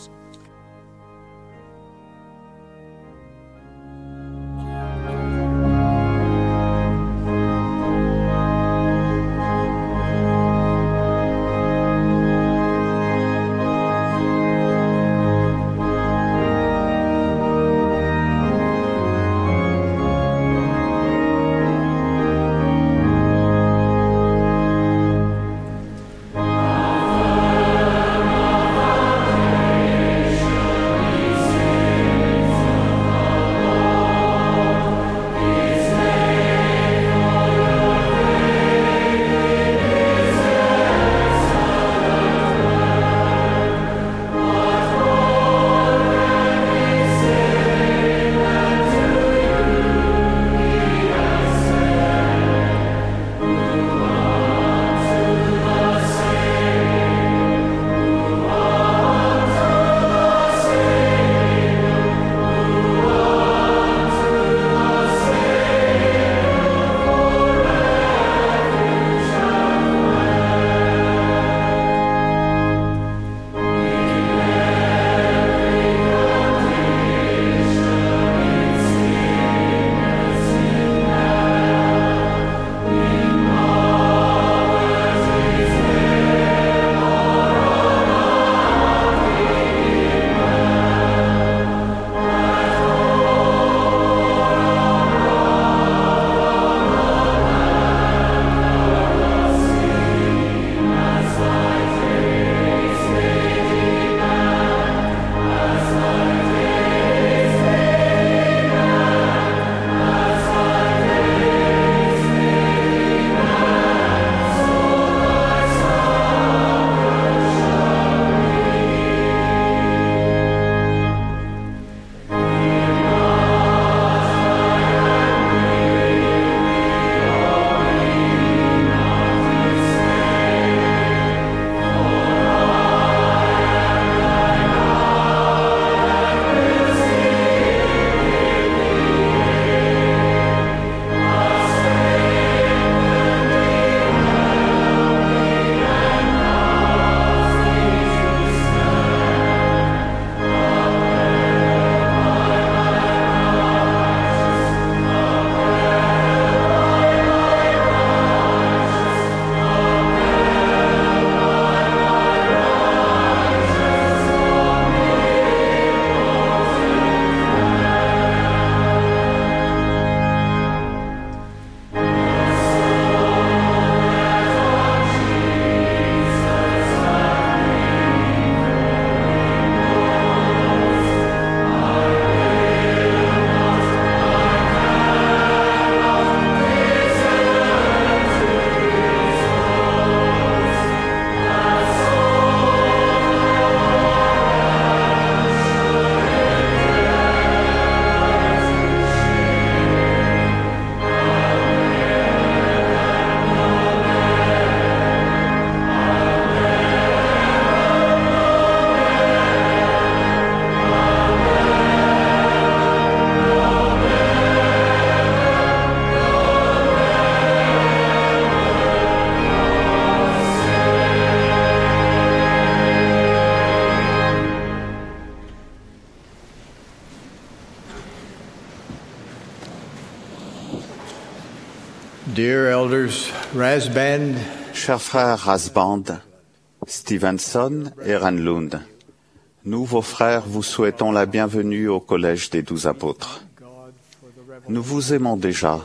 Dear elders Rasband, Chers frères Rasband, Stevenson et Ranlund, nous, vos frères, vous souhaitons la bienvenue au Collège des Douze Apôtres. Nous vous aimons déjà.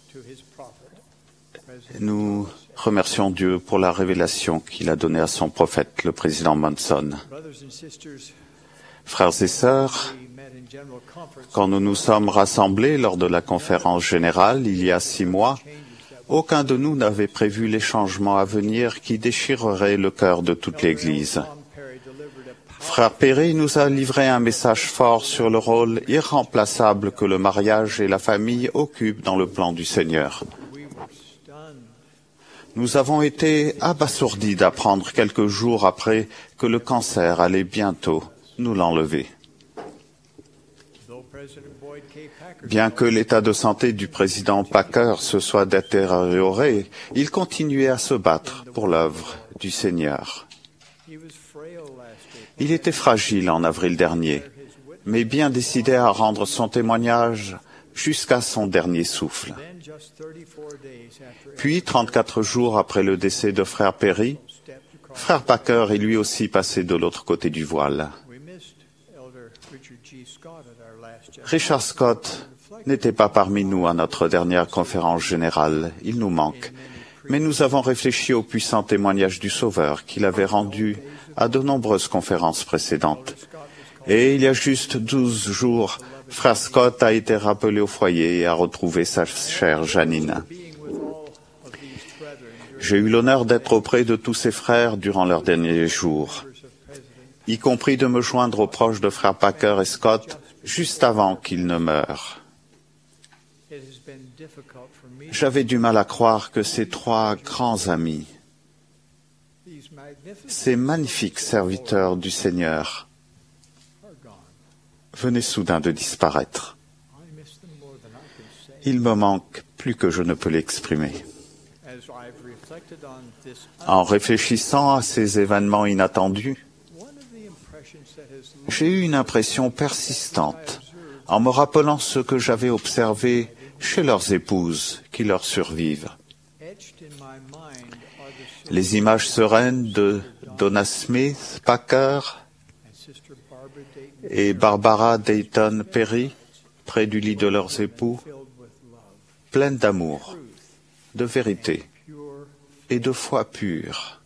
Nous remercions Dieu pour la révélation qu'il a donnée à son prophète, le président Monson. Frères et sœurs, quand nous nous sommes rassemblés lors de la conférence générale il y a six mois, aucun de nous n'avait prévu les changements à venir qui déchireraient le cœur de toute l'Église. Frère Perry nous a livré un message fort sur le rôle irremplaçable que le mariage et la famille occupent dans le plan du Seigneur. Nous avons été abasourdis d'apprendre quelques jours après que le cancer allait bientôt nous l'enlever. Bien que l'état de santé du président Packer se soit détérioré, il continuait à se battre pour l'œuvre du Seigneur. Il était fragile en avril dernier, mais bien décidé à rendre son témoignage jusqu'à son dernier souffle. Puis, trente-quatre jours après le décès de frère Perry, frère Packer est lui aussi passé de l'autre côté du voile. Richard Scott n'était pas parmi nous à notre dernière conférence générale, il nous manque, mais nous avons réfléchi au puissant témoignage du Sauveur qu'il avait rendu à de nombreuses conférences précédentes. Et il y a juste douze jours, frère Scott a été rappelé au foyer et a retrouvé sa chère Janine. J'ai eu l'honneur d'être auprès de tous ses frères durant leurs derniers jours, y compris de me joindre aux proches de frères Packer et Scott juste avant qu'ils ne meurent. J'avais du mal à croire que ces trois grands amis, ces magnifiques serviteurs du Seigneur, venaient soudain de disparaître. Il me manque plus que je ne peux l'exprimer. En réfléchissant à ces événements inattendus, j'ai eu une impression persistante en me rappelant ce que j'avais observé chez leurs épouses qui leur survivent. Les images sereines de Donna Smith Packer et Barbara Dayton Perry près du lit de leurs époux, pleines d'amour, de vérité et de foi pure,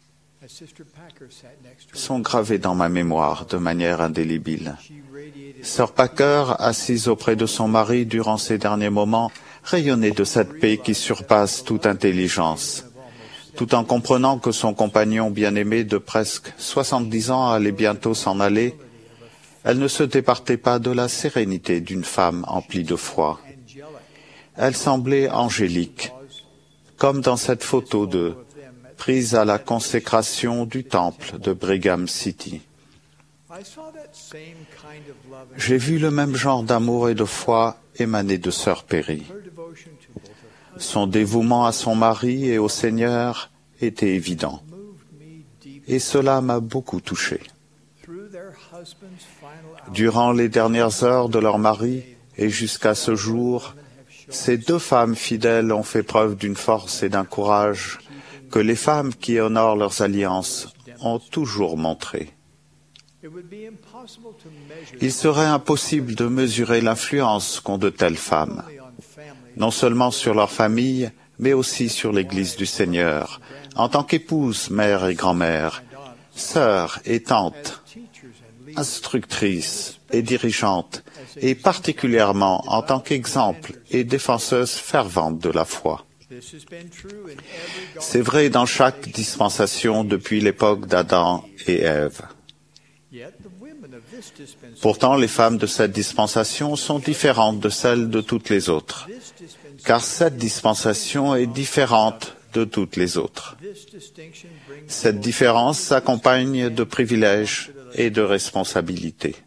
sont gravées dans ma mémoire de manière indélébile. Sœur Packer, assise auprès de son mari durant ces derniers moments, rayonnait de cette paix qui surpasse toute intelligence. Tout en comprenant que son compagnon bien-aimé de presque soixante-dix ans allait bientôt s'en aller, elle ne se départait pas de la sérénité d'une femme emplie de foi. Elle semblait angélique, comme dans cette photo de prise à la consécration du temple de Brigham City. J'ai vu le même genre d'amour et de foi émaner de sœur Perry. Son dévouement à son mari et au Seigneur était évident, et cela m'a beaucoup touché. Durant les dernières heures de leur mari et jusqu'à ce jour, ces deux femmes fidèles ont fait preuve d'une force et d'un courage que les femmes qui honorent leurs alliances ont toujours montré. Il serait impossible de mesurer l'influence qu'ont de telles femmes, non seulement sur leur famille, mais aussi sur l'Église du Seigneur, en tant qu'épouse, mère et grand-mère, sœur et tante, instructrice et dirigeante, et particulièrement en tant qu'exemple et défenseuse fervente de la foi. C'est vrai dans chaque dispensation depuis l'époque d'Adam et Ève. Pourtant, les femmes de cette dispensation sont différentes de celles de toutes les autres, car cette dispensation est différente de toutes les autres. Cette différence s'accompagne de privilèges et de responsabilités.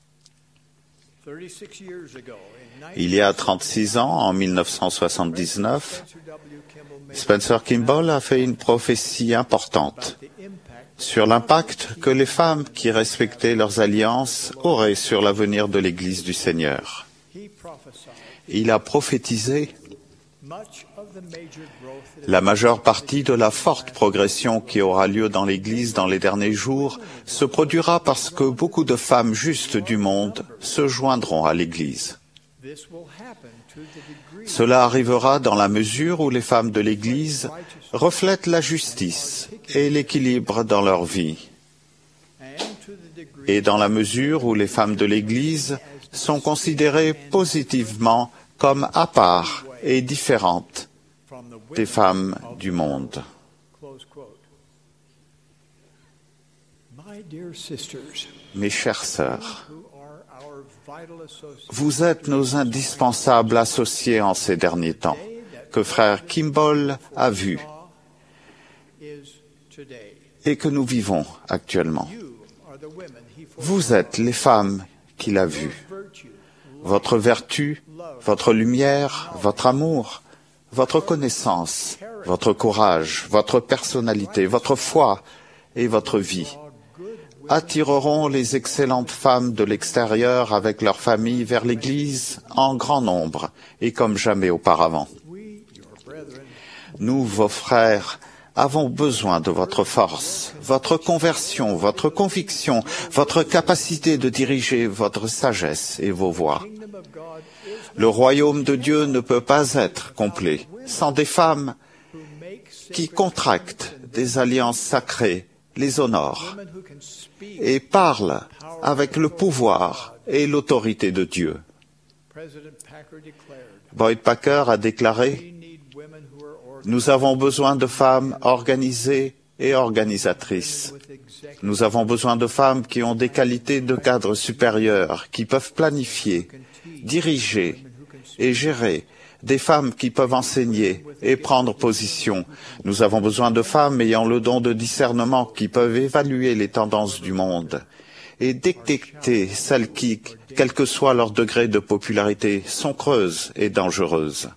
Il y a trente-six ans, en mille neuf cent soixante-dix-neuf, Spencer Kimball a fait une prophétie importante sur l'impact que les femmes qui respectaient leurs alliances auraient sur l'avenir de l'Église du Seigneur. Il a prophétisé La majeure partie de la forte progression qui aura lieu dans l'Église dans les derniers jours se produira parce que beaucoup de femmes justes du monde se joindront à l'Église. Cela arrivera dans la mesure où les femmes de l'Église reflètent la justice et l'équilibre dans leur vie, et dans la mesure où les femmes de l'Église sont considérées positivement comme à part et différentes des femmes du monde. Mes chères sœurs, vous êtes nos indispensables associés en ces derniers temps, que frère Kimball a vu et que nous vivons actuellement. Vous êtes les femmes qu'il a vues. Votre vertu, votre lumière, votre amour, votre connaissance, votre courage, votre personnalité, votre foi et votre vie attireront les excellentes femmes de l'extérieur avec leurs familles vers l'Église en grand nombre et comme jamais auparavant. Nous, vos frères, avons besoin de votre force, votre conversion, votre conviction, votre capacité de diriger votre sagesse et vos voies. Le royaume de Dieu ne peut pas être complet sans des femmes qui contractent des alliances sacrées, les honorent et parlent avec le pouvoir et l'autorité de Dieu. Boyd Packer a déclaré « Nous avons besoin de femmes organisées et organisatrices. Nous avons besoin de femmes qui ont des qualités de cadre supérieur, qui peuvent planifier, diriger et gérer, des femmes qui peuvent enseigner et prendre position. Nous avons besoin de femmes ayant le don de discernement, qui peuvent évaluer les tendances du monde et détecter celles qui, quel que soit leur degré de popularité, sont creuses et dangereuses.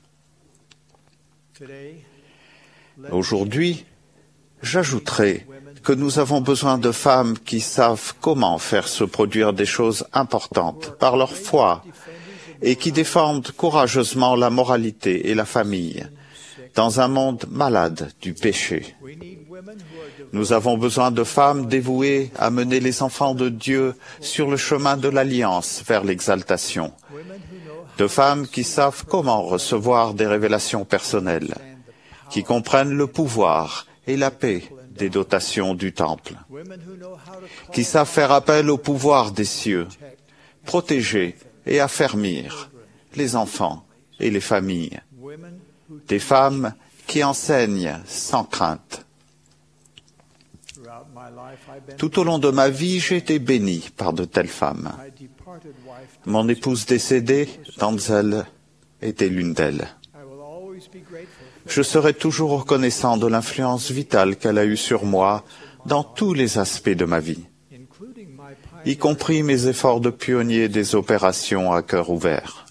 Aujourd'hui, j'ajouterai que nous avons besoin de femmes qui savent comment faire se produire des choses importantes par leur foi et qui défendent courageusement la moralité et la famille dans un monde malade du péché. Nous avons besoin de femmes dévouées à mener les enfants de Dieu sur le chemin de l'alliance vers l'exaltation, de femmes qui savent comment recevoir des révélations personnelles, qui comprennent le pouvoir et la paix des dotations du temple, qui savent faire appel au pouvoir des cieux, protéger et affermir les enfants et les familles, des femmes qui enseignent sans crainte. Tout au long de ma vie, j'ai été béni par de telles femmes. Mon épouse décédée, Tanzel, était l'une d'elles. Je serai toujours reconnaissant de l'influence vitale qu'elle a eue sur moi dans tous les aspects de ma vie, y compris mes efforts de pionnier des opérations à cœur ouvert.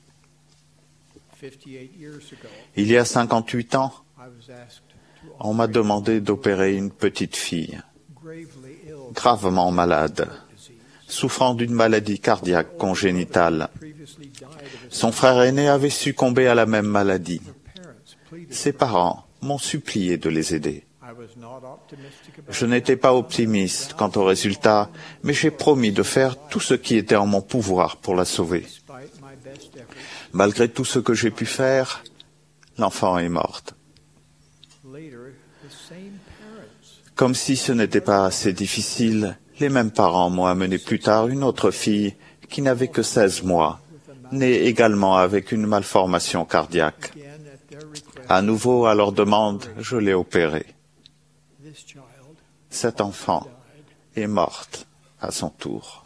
Il y a cinquante-huit ans, on m'a demandé d'opérer une petite fille, gravement malade, souffrant d'une maladie cardiaque congénitale. Son frère aîné avait succombé à la même maladie. Ses parents m'ont supplié de les aider. Je n'étais pas optimiste quant au résultat, mais j'ai promis de faire tout ce qui était en mon pouvoir pour la sauver. Malgré tout ce que j'ai pu faire, l'enfant est morte. Comme si ce n'était pas assez difficile, les mêmes parents m'ont amené plus tard une autre fille qui n'avait que seize mois, née également avec une malformation cardiaque. À nouveau, à leur demande, je l'ai opérée. Cet enfant est morte à son tour.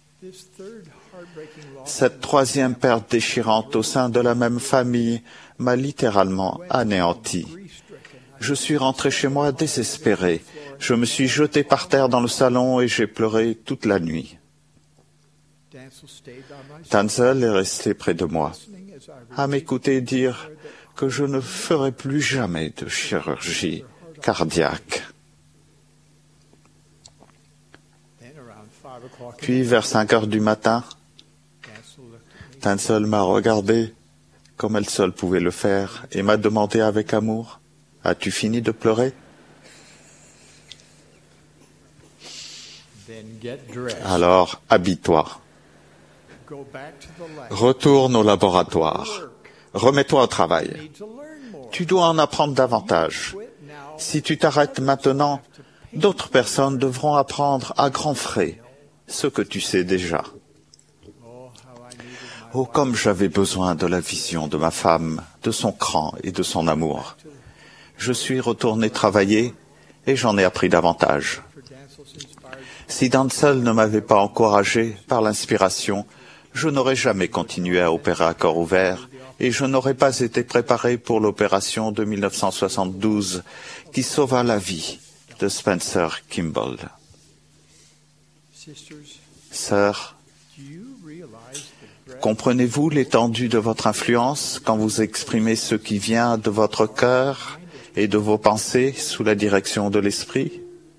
Cette troisième perte déchirante au sein de la même famille m'a littéralement anéanti. Je suis rentré chez moi désespéré. Je me suis jeté par terre dans le salon et j'ai pleuré toute la nuit. Tanzel est resté près de moi, à m'écouter dire que je ne ferai plus jamais de chirurgie cardiaque. Puis, vers cinq heures du matin, Tanzel m'a regardé comme elle seule pouvait le faire, et m'a demandé avec amour, « As-tu fini de pleurer ?» Alors, habille-toi. Retourne au laboratoire. Remets-toi au travail. Tu dois en apprendre davantage. Si tu t'arrêtes maintenant, d'autres personnes devront apprendre à grands frais ce que tu sais déjà. Oh, comme j'avais besoin de la vision de ma femme, de son cran et de son amour. Je suis retourné travailler et j'en ai appris davantage. Si Dancel ne m'avait pas encouragé par l'inspiration, je n'aurais jamais continué à opérer à corps ouvert et je n'aurais pas été préparé pour l'opération de mille neuf cent soixante-douze qui sauva la vie de Spencer Kimball. Sœurs, comprenez-vous l'étendue de votre influence quand vous exprimez ce qui vient de votre cœur et de vos pensées sous la direction de l'Esprit?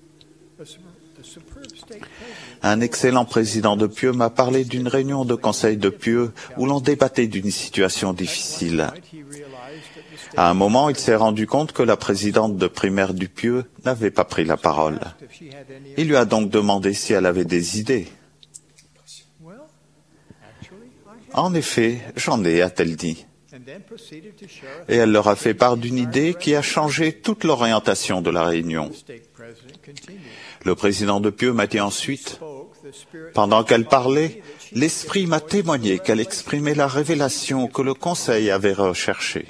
Un excellent président de Pieux m'a parlé d'une réunion de conseil de Pieux où l'on débattait d'une situation difficile. À un moment, il s'est rendu compte que la présidente de primaire du Pieux n'avait pas pris la parole. Il lui a donc demandé si elle avait des idées. En effet, j'en ai, a-t-elle dit. Et elle leur a fait part d'une idée qui a changé toute l'orientation de la réunion. Le président de Pieux m'a dit ensuite, pendant qu'elle parlait, l'Esprit m'a témoigné qu'elle exprimait la révélation que le Conseil avait recherchée.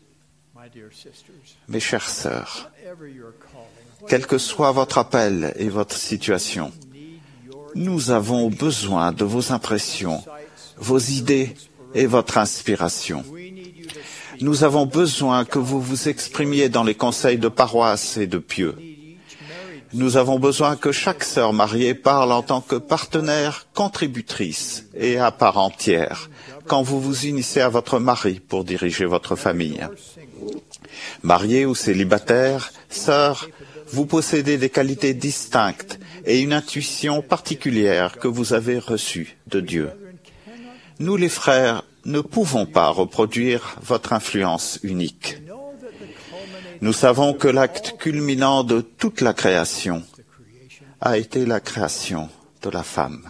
Mes chères sœurs, quel que soit votre appel et votre situation, nous avons besoin de vos impressions, vos idées et votre inspiration. Nous avons besoin que vous vous exprimiez dans les conseils de paroisse et de Pieux. Nous avons besoin que chaque sœur mariée parle en tant que partenaire, contributrice et à part entière quand vous vous unissez à votre mari pour diriger votre famille. Mariés ou célibataires, sœurs, vous possédez des qualités distinctes et une intuition particulière que vous avez reçue de Dieu. Nous, les frères, ne pouvons pas reproduire votre influence unique. Nous savons que l'acte culminant de toute la création a été la création de la femme.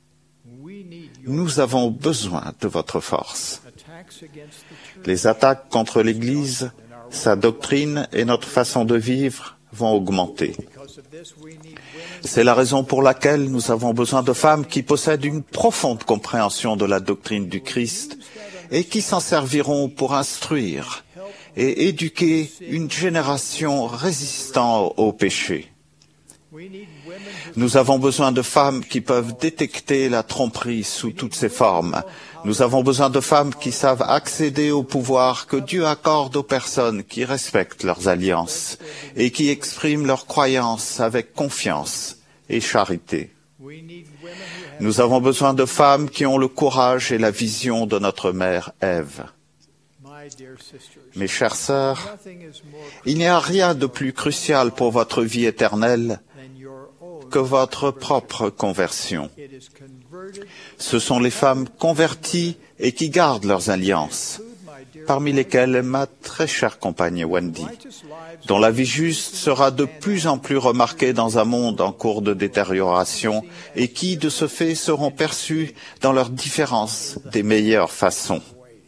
Nous avons besoin de votre force. Les attaques contre l'Église, sa doctrine et notre façon de vivre vont augmenter. C'est la raison pour laquelle nous avons besoin de femmes qui possèdent une profonde compréhension de la doctrine du Christ et qui s'en serviront pour instruire et éduquer une génération résistant au péché. Nous avons besoin de femmes qui peuvent détecter la tromperie sous toutes ses formes. Nous avons besoin de femmes qui savent accéder au pouvoir que Dieu accorde aux personnes qui respectent leurs alliances et qui expriment leurs croyances avec confiance et charité. Nous avons besoin de femmes qui ont le courage et la vision de notre mère Ève. Mes chères sœurs, il n'y a rien de plus crucial pour votre vie éternelle que votre propre conversion. Ce sont les femmes converties et qui gardent leurs alliances, parmi lesquelles ma très chère compagne Wendy, dont la vie juste sera de plus en plus remarquée dans un monde en cours de détérioration et qui, de ce fait, seront perçues dans leurs différences des meilleures façons.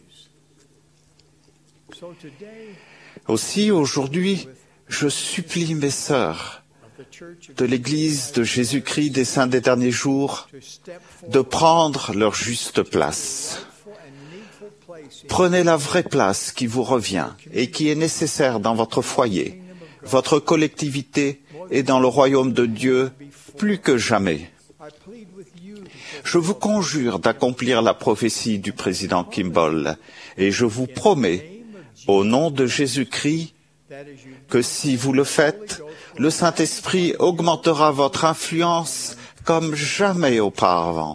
Aussi, aujourd'hui, je supplie mes sœurs de l'Église de Jésus-Christ des Saints des Derniers Jours de prendre leur juste place. Prenez la vraie place qui vous revient et qui est nécessaire dans votre foyer, votre collectivité et dans le royaume de Dieu plus que jamais. Je vous conjure d'accomplir la prophétie du président Kimball et je vous promets, au nom de Jésus-Christ, que si vous le faites, le Saint-Esprit augmentera votre influence comme jamais auparavant.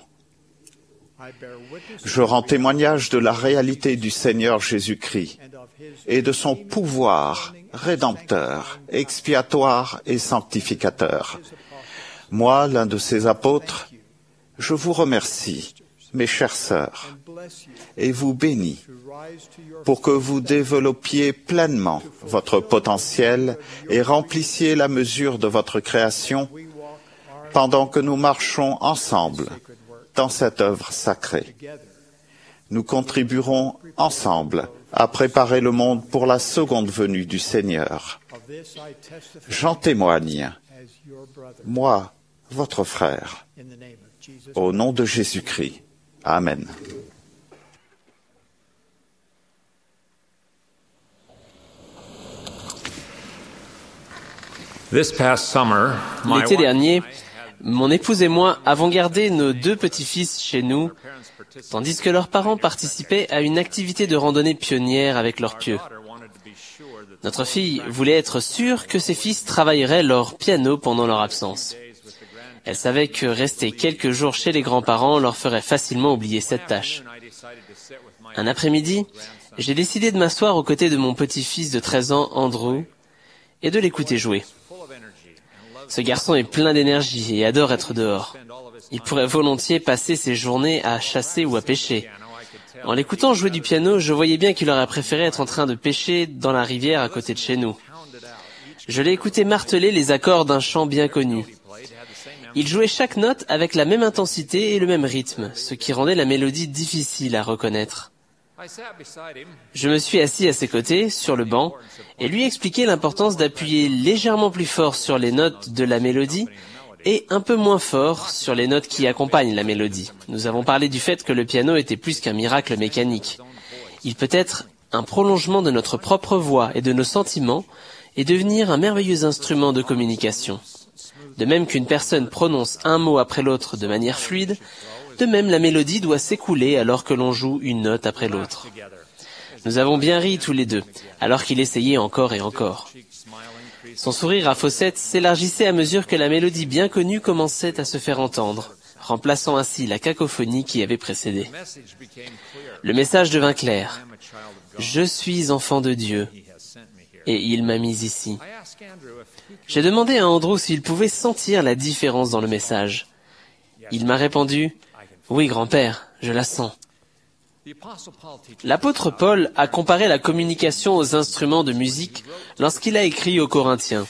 Je rends témoignage de la réalité du Seigneur Jésus-Christ et de son pouvoir rédempteur, expiatoire et sanctificateur. Moi, l'un de ses apôtres, je vous remercie mes chères sœurs, et vous bénit pour que vous développiez pleinement votre potentiel et remplissiez la mesure de votre création pendant que nous marchons ensemble dans cette œuvre sacrée. Nous contribuerons ensemble à préparer le monde pour la seconde venue du Seigneur. J'en témoigne, moi, votre frère, au nom de Jésus-Christ. Amen. L'été dernier, mon épouse et moi avons gardé nos deux petits-fils chez nous, tandis que leurs parents participaient à une activité de randonnée pionnière avec leurs pieux. Notre fille voulait être sûre que ses fils travailleraient leur piano pendant leur absence. Elle savait que rester quelques jours chez les grands-parents leur ferait facilement oublier cette tâche. Un après-midi, j'ai décidé de m'asseoir aux côtés de mon petit-fils de treize ans, Andrew, et de l'écouter jouer. Ce garçon est plein d'énergie et adore être dehors. Il pourrait volontiers passer ses journées à chasser ou à pêcher. En l'écoutant jouer du piano, je voyais bien qu'il aurait préféré être en train de pêcher dans la rivière à côté de chez nous. Je l'ai écouté marteler les accords d'un chant bien connu. Il jouait chaque note avec la même intensité et le même rythme, ce qui rendait la mélodie difficile à reconnaître. Je me suis assis à ses côtés, sur le banc, et lui ai expliqué l'importance d'appuyer légèrement plus fort sur les notes de la mélodie et un peu moins fort sur les notes qui accompagnent la mélodie. Nous avons parlé du fait que le piano était plus qu'un miracle mécanique. Il peut être un prolongement de notre propre voix et de nos sentiments et devenir un merveilleux instrument de communication. De même qu'une personne prononce un mot après l'autre de manière fluide, de même la mélodie doit s'écouler alors que l'on joue une note après l'autre. Nous avons bien ri tous les deux, alors qu'il essayait encore et encore. Son sourire à faussettes s'élargissait à mesure que la mélodie bien connue commençait à se faire entendre, remplaçant ainsi la cacophonie qui avait précédé. Le message devint clair. « Je suis enfant de Dieu, et il m'a mis ici. » J'ai demandé à Andrew s'il pouvait sentir la différence dans le message. Il m'a répondu « Oui, grand-père, je la sens. » L'apôtre Paul a comparé la communication aux instruments de musique lorsqu'il a écrit aux Corinthiens.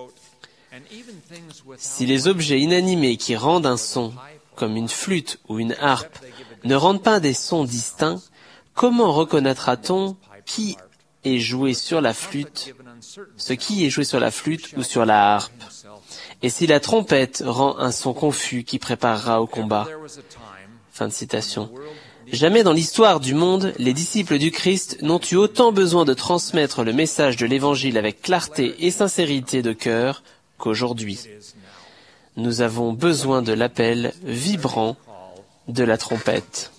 « Si les objets inanimés qui rendent un son, comme une flûte ou une harpe, ne rendent pas des sons distincts, comment reconnaîtra-t-on qui est joué sur la flûte, ce qui est joué sur la flûte ou sur la harpe? Et si la trompette rend un son confus qui préparera au combat. » Fin de citation. Jamais dans l'histoire du monde, les disciples du Christ n'ont eu autant besoin de transmettre le message de l'Évangile avec clarté et sincérité de cœur qu'aujourd'hui. Nous avons besoin de l'appel vibrant de la trompette.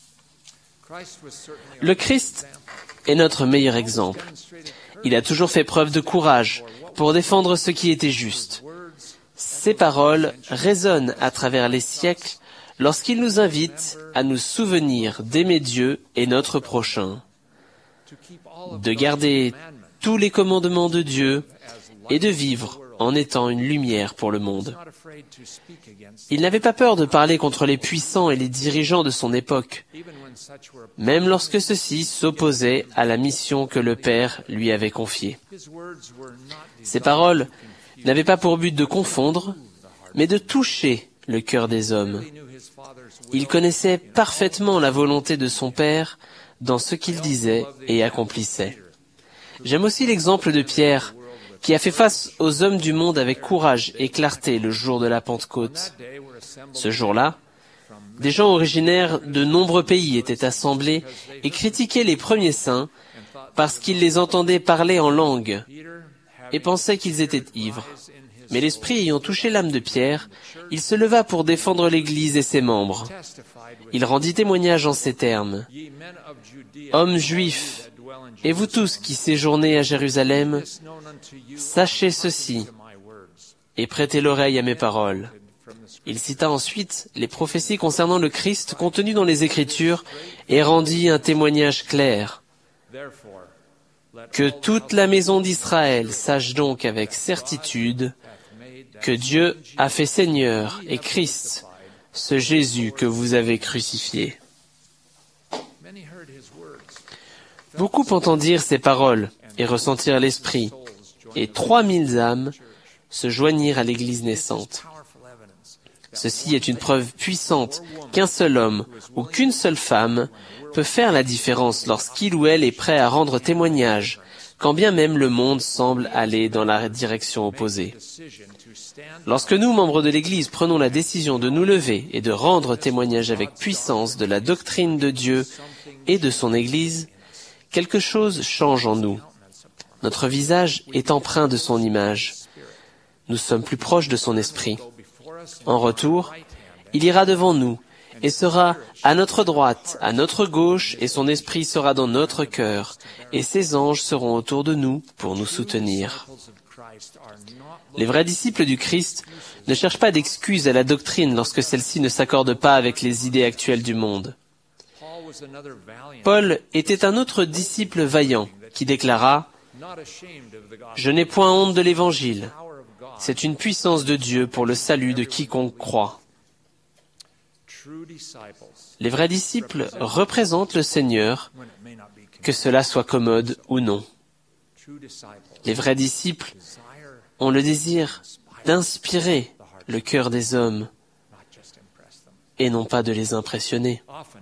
Le Christ est notre meilleur exemple. Il a toujours fait preuve de courage pour défendre ce qui était juste. Ses paroles résonnent à travers les siècles lorsqu'il nous invite à nous souvenir d'aimer Dieu et notre prochain, de garder tous les commandements de Dieu et de vivre en étant une lumière pour le monde. Il n'avait pas peur de parler contre les puissants et les dirigeants de son époque, même lorsque ceux-ci s'opposaient à la mission que le Père lui avait confiée. Ses paroles n'avaient pas pour but de confondre, mais de toucher le cœur des hommes. Il connaissait parfaitement la volonté de son Père dans ce qu'il disait et accomplissait. J'aime aussi l'exemple de Pierre, qui a fait face aux hommes du monde avec courage et clarté le jour de la Pentecôte. Ce jour-là, des gens originaires de nombreux pays étaient assemblés et critiquaient les premiers saints parce qu'ils les entendaient parler en langue et pensaient qu'ils étaient ivres. Mais l'Esprit ayant touché l'âme de Pierre, il se leva pour défendre l'Église et ses membres. Il rendit témoignage en ces termes. « Hommes juifs, et vous tous qui séjournez à Jérusalem, sachez ceci et prêtez l'oreille à mes paroles. » Il cita ensuite les prophéties concernant le Christ contenues dans les Écritures et rendit un témoignage clair. « Que toute la maison d'Israël sache donc avec certitude que Dieu a fait Seigneur et Christ ce Jésus que vous avez crucifié. Beaucoup entendirent ces paroles et ressentirent l'Esprit, et trois mille âmes se joignirent à l'Église naissante. Ceci est une preuve puissante qu'un seul homme ou qu'une seule femme peut faire la différence lorsqu'il ou elle est prêt à rendre témoignage, quand bien même le monde semble aller dans la direction opposée. Lorsque nous, membres de l'Église, prenons la décision de nous lever et de rendre témoignage avec puissance de la doctrine de Dieu et de son Église, quelque chose change en nous. Notre visage est empreint de son image. Nous sommes plus proches de son esprit. En retour, il ira devant nous et sera à notre droite, à notre gauche, et son esprit sera dans notre cœur, et ses anges seront autour de nous pour nous soutenir. Les vrais disciples du Christ ne cherchent pas d'excuses à la doctrine lorsque celle-ci ne s'accorde pas avec les idées actuelles du monde. Paul était un autre disciple vaillant qui déclara « Je n'ai point honte de l'Évangile. C'est une puissance de Dieu pour le salut de quiconque croit. » Les vrais disciples représentent le Seigneur, que cela soit commode ou non. Les vrais disciples ont le désir d'inspirer le cœur des hommes et non pas de les impressionner.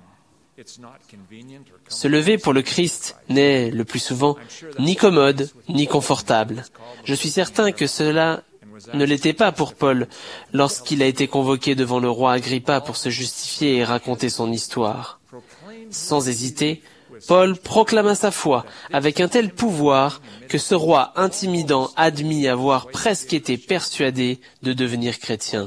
Se lever pour le Christ n'est, le plus souvent, ni commode, ni confortable. Je suis certain que cela ne l'était pas pour Paul lorsqu'il a été convoqué devant le roi Agrippa pour se justifier et raconter son histoire. Sans hésiter, Paul proclama sa foi avec un tel pouvoir que ce roi intimidant admit avoir presque été persuadé de devenir chrétien.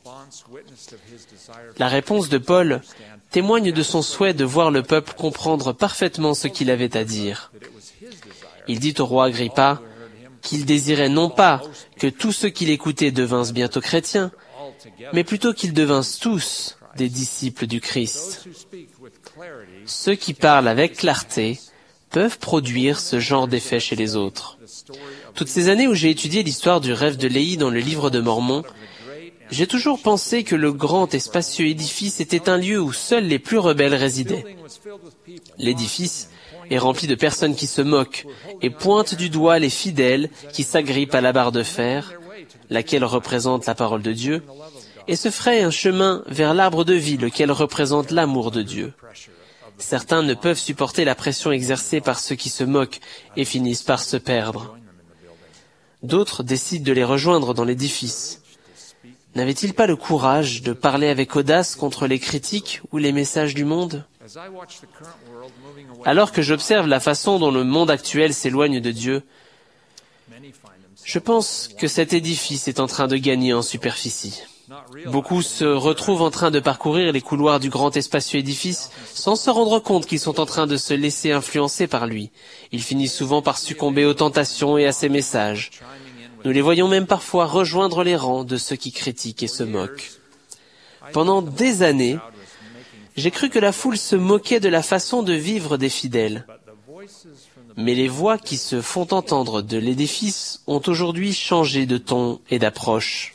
La réponse de Paul témoigne de son souhait de voir le peuple comprendre parfaitement ce qu'il avait à dire. Il dit au roi Agrippa qu'il désirait non pas que tous ceux qui l'écoutaient devinssent bientôt chrétiens, mais plutôt qu'ils devinssent tous des disciples du Christ. Ceux qui parlent avec clarté peuvent produire ce genre d'effet chez les autres. Toutes ces années où j'ai étudié l'histoire du rêve de Léhi dans le livre de Mormon, j'ai toujours pensé que le grand et spacieux édifice était un lieu où seuls les plus rebelles résidaient. L'édifice est rempli de personnes qui se moquent et pointent du doigt les fidèles qui s'agrippent à la barre de fer, laquelle représente la parole de Dieu, et se fraient un chemin vers l'arbre de vie, lequel représente l'amour de Dieu. Certains ne peuvent supporter la pression exercée par ceux qui se moquent et finissent par se perdre. D'autres décident de les rejoindre dans l'édifice. N'avaient-ils pas le courage de parler avec audace contre les critiques ou les messages du monde? Alors que j'observe la façon dont le monde actuel s'éloigne de Dieu, je pense que cet édifice est en train de gagner en superficie. Beaucoup se retrouvent en train de parcourir les couloirs du grand et spacieux édifice sans se rendre compte qu'ils sont en train de se laisser influencer par lui. Ils finissent souvent par succomber aux tentations et à ses messages. Nous les voyons même parfois rejoindre les rangs de ceux qui critiquent et se moquent. Pendant des années, j'ai cru que la foule se moquait de la façon de vivre des fidèles. Mais les voix qui se font entendre de l'édifice ont aujourd'hui changé de ton et d'approche.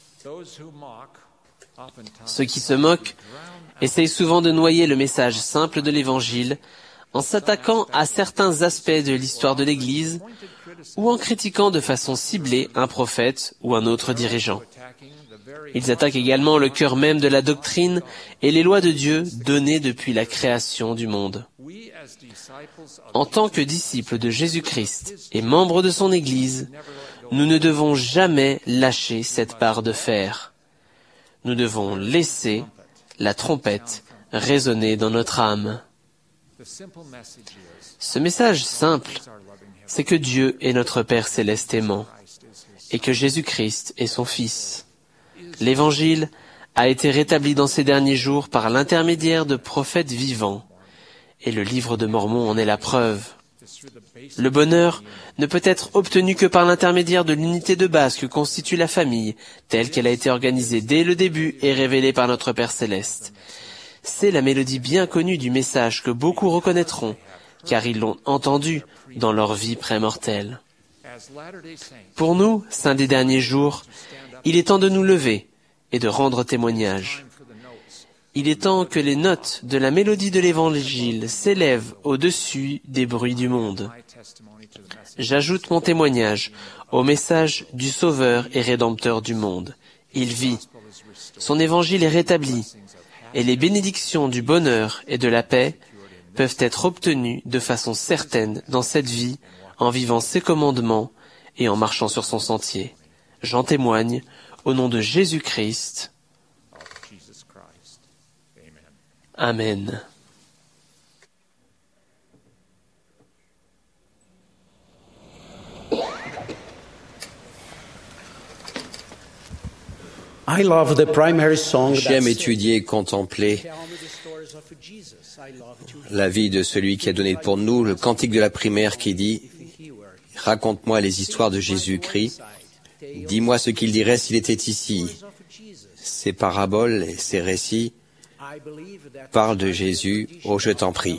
Ceux qui se moquent essayent souvent de noyer le message simple de l'Évangile en s'attaquant à certains aspects de l'histoire de l'Église ou en critiquant de façon ciblée un prophète ou un autre dirigeant. Ils attaquent également le cœur même de la doctrine et les lois de Dieu données depuis la création du monde. En tant que disciples de Jésus-Christ et membres de son Église, nous ne devons jamais lâcher cette barre de fer. Nous devons laisser la trompette résonner dans notre âme. Ce message simple, c'est que Dieu est notre Père céleste aimant et que Jésus-Christ est son Fils. L'Évangile a été rétabli dans ces derniers jours par l'intermédiaire de prophètes vivants, et le livre de Mormon en est la preuve. Le bonheur ne peut être obtenu que par l'intermédiaire de l'unité de base que constitue la famille, telle qu'elle a été organisée dès le début et révélée par notre Père céleste. C'est la mélodie bien connue du message que beaucoup reconnaîtront, car ils l'ont entendu dans leur vie prémortelle. Pour nous, saints des derniers jours, il est temps de nous lever et de rendre témoignage. Il est temps que les notes de la mélodie de l'Évangile s'élèvent au-dessus des bruits du monde. J'ajoute mon témoignage au message du Sauveur et Rédempteur du monde. Il vit. Son Évangile est rétabli, et les bénédictions du bonheur et de la paix peuvent être obtenues de façon certaine dans cette vie en vivant ses commandements et en marchant sur son sentier. J'en témoigne au nom de Jésus-Christ. Amen. J'aime étudier et contempler la vie de celui qui a donné pour nous le cantique de la primaire qui dit « Raconte-moi les histoires de Jésus-Christ, dis-moi ce qu'il dirait s'il était ici. » Ces paraboles et ces récits parlent de Jésus, oh je t'en prie.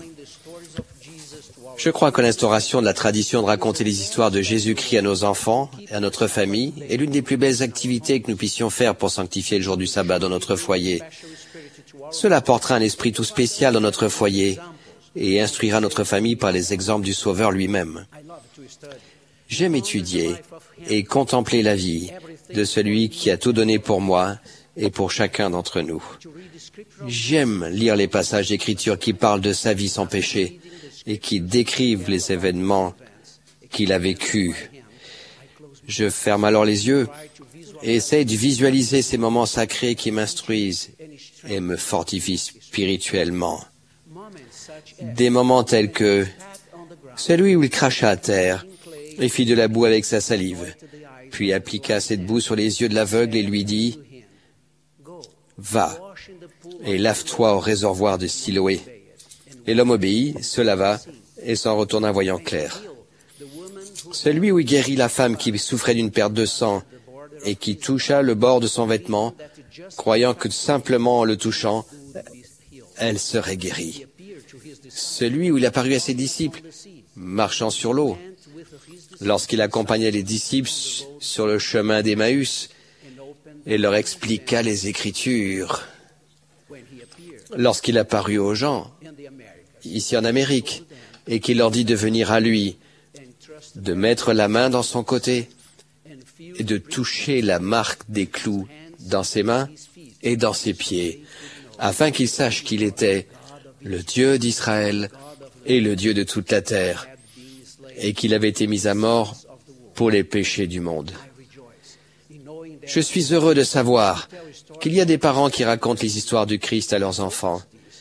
Je crois que l'instauration de la tradition de raconter les histoires de Jésus-Christ à nos enfants et à notre famille est l'une des plus belles activités que nous puissions faire pour sanctifier le jour du sabbat dans notre foyer. Cela apportera un esprit tout spécial dans notre foyer et instruira notre famille par les exemples du Sauveur lui-même. J'aime étudier et contempler la vie de celui qui a tout donné pour moi et pour chacun d'entre nous. J'aime lire les passages d'Écriture qui parlent de sa vie sans péché et qui décrivent les événements qu'il a vécus. Je ferme alors les yeux et essaye de visualiser ces moments sacrés qui m'instruisent et me fortifient spirituellement. Des moments tels que celui où il cracha à terre et fit de la boue avec sa salive, puis appliqua cette boue sur les yeux de l'aveugle et lui dit « Va et lave-toi au réservoir de Siloé. » Et l'homme obéit, se lava et s'en retourna voyant clair. Celui où il guérit la femme qui souffrait d'une perte de sang et qui toucha le bord de son vêtement, croyant que simplement en le touchant, elle serait guérie. Celui où il apparut à ses disciples, marchant sur l'eau, lorsqu'il accompagnait les disciples sur le chemin d'Emmaüs et leur expliqua les Écritures. Lorsqu'il apparut aux gens, ici en Amérique, et qu'il leur dit de venir à lui, de mettre la main dans son côté et de toucher la marque des clous dans ses mains et dans ses pieds, afin qu'ils sachent qu'il était le Dieu d'Israël et le Dieu de toute la terre, et qu'il avait été mis à mort pour les péchés du monde. Je suis heureux de savoir qu'il y a des parents qui racontent les histoires du Christ à leurs enfants.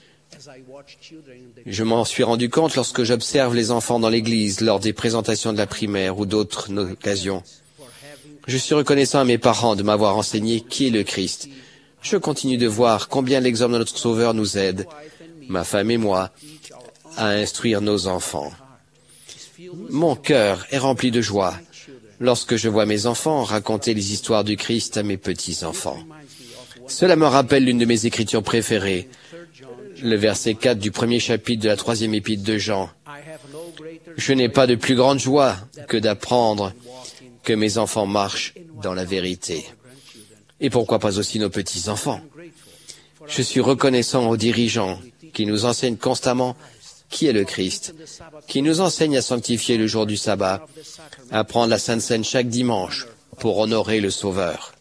Je m'en suis rendu compte lorsque j'observe les enfants dans l'église lors des présentations de la primaire ou d'autres occasions. Je suis reconnaissant à mes parents de m'avoir enseigné qui est le Christ. Je continue de voir combien l'exemple de notre Sauveur nous aide, ma femme et moi, à instruire nos enfants. Mon cœur est rempli de joie lorsque je vois mes enfants raconter les histoires du Christ à mes petits-enfants. Cela me rappelle l'une de mes écritures préférées, le verset quatre du premier chapitre de la troisième épître de Jean. « Je n'ai pas de plus grande joie que d'apprendre que mes enfants marchent dans la vérité. » Et pourquoi pas aussi nos petits-enfants? Je suis reconnaissant aux dirigeants qui nous enseignent constamment qui est le Christ, qui nous enseignent à sanctifier le jour du sabbat, à prendre la Sainte Seine chaque dimanche pour honorer le Sauveur.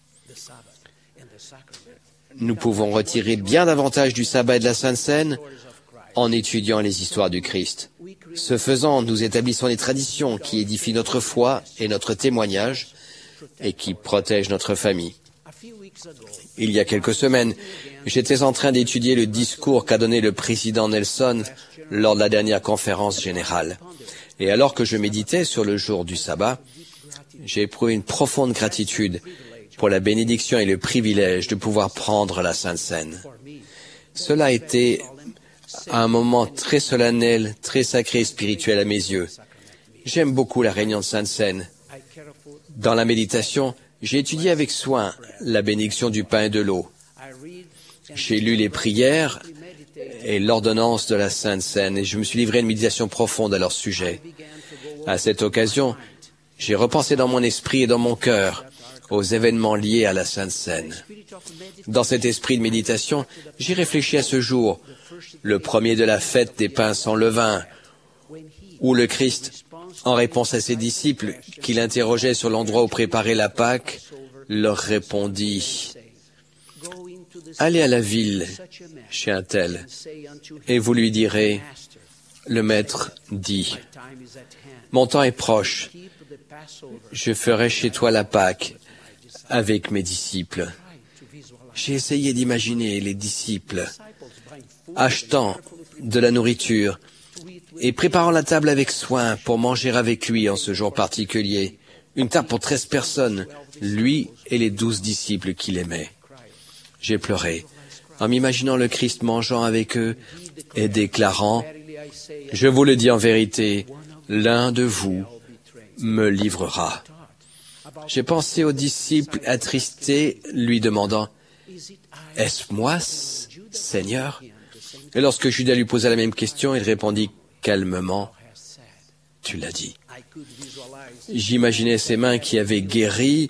Nous pouvons retirer bien davantage du sabbat et de la Sainte Seine en étudiant les histoires du Christ. Ce faisant, nous établissons des traditions qui édifient notre foi et notre témoignage et qui protègent notre famille. Il y a quelques semaines, j'étais en train d'étudier le discours qu'a donné le président Nelson lors de la dernière conférence générale. Et alors que je méditais sur le jour du sabbat, j'ai éprouvé une profonde gratitude pour la bénédiction et le privilège de pouvoir prendre la Sainte Seine. Cela a été un moment très solennel, très sacré et spirituel à mes yeux. J'aime beaucoup la réunion de Sainte Seine. Dans la méditation, j'ai étudié avec soin la bénédiction du pain et de l'eau. J'ai lu les prières et l'ordonnance de la Sainte Seine et je me suis livré à une méditation profonde à leur sujet. À cette occasion, j'ai repensé dans mon esprit et dans mon cœur aux événements liés à la Sainte Seine. Dans cet esprit de méditation, j'ai réfléchi à ce jour, le premier de la fête des pains sans levain, où le Christ, en réponse à ses disciples qui l'interrogeaient sur l'endroit où préparer la Pâque, leur répondit « Allez à la ville chez un tel, et vous lui direz, le Maître dit, mon temps est proche, je ferai chez toi la Pâque avec mes disciples. » J'ai essayé d'imaginer les disciples achetant de la nourriture et préparant la table avec soin pour manger avec lui en ce jour particulier. Une table pour treize personnes, lui et les douze disciples qu'il aimait. J'ai pleuré en m'imaginant le Christ mangeant avec eux et déclarant « Je vous le dis en vérité, l'un de vous me livrera. » J'ai pensé aux disciples attristés, lui demandant « Est-ce moi, Seigneur ?» Et lorsque Judas lui posa la même question, il répondit calmement « Tu l'as dit. » J'imaginais ses mains qui avaient guéri,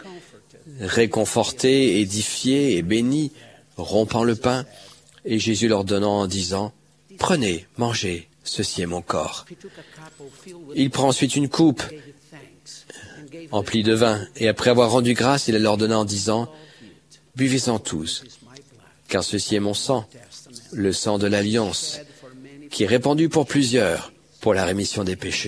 réconforté, édifié et béni, rompant le pain, et Jésus leur donnant en disant « Prenez, mangez, ceci est mon corps. » Il prend ensuite une coupe emplie de vin, et après avoir rendu grâce, il leur donna en disant « Buvez-en tous, car ceci est mon sang, le sang de l'Alliance, qui est répandu pour plusieurs, pour la rémission des péchés. »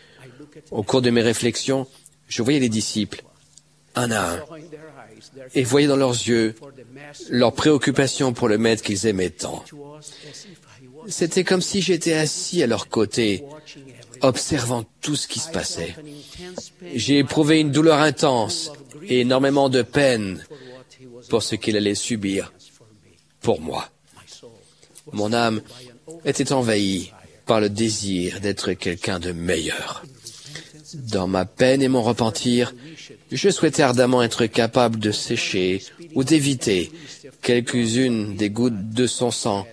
Au cours de mes réflexions, je voyais les disciples, un à un, et voyais dans leurs yeux leur préoccupation pour le Maître qu'ils aimaient tant. C'était comme si j'étais assis à leur côté, observant tout ce qui se passait. J'ai éprouvé une douleur intense et énormément de peine pour ce qu'il allait subir pour moi. Mon âme était envahie par le désir d'être quelqu'un de meilleur. Dans ma peine et mon repentir, je souhaitais ardemment être capable de sécher ou d'éviter quelques-unes des gouttes de son sang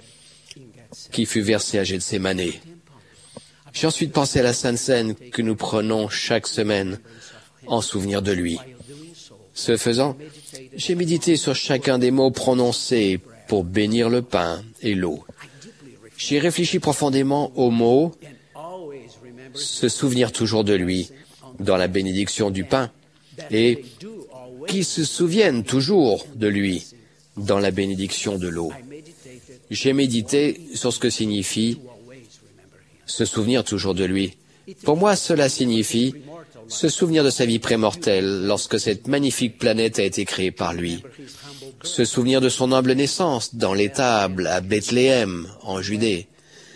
qui fut versé à Gethsémane. J'ai ensuite pensé à la Sainte Seine que nous prenons chaque semaine en souvenir de lui. Ce faisant, j'ai médité sur chacun des mots prononcés pour bénir le pain et l'eau. J'ai réfléchi profondément aux mots « se souvenir toujours de lui » dans la bénédiction du pain et « qui se souviennent toujours de lui » dans la bénédiction de l'eau. J'ai médité sur ce que signifie « se souvenir toujours de lui ». Pour moi, cela signifie se souvenir de sa vie prémortelle lorsque cette magnifique planète a été créée par lui. Se souvenir de son humble naissance dans l'étable à Bethléem, en Judée.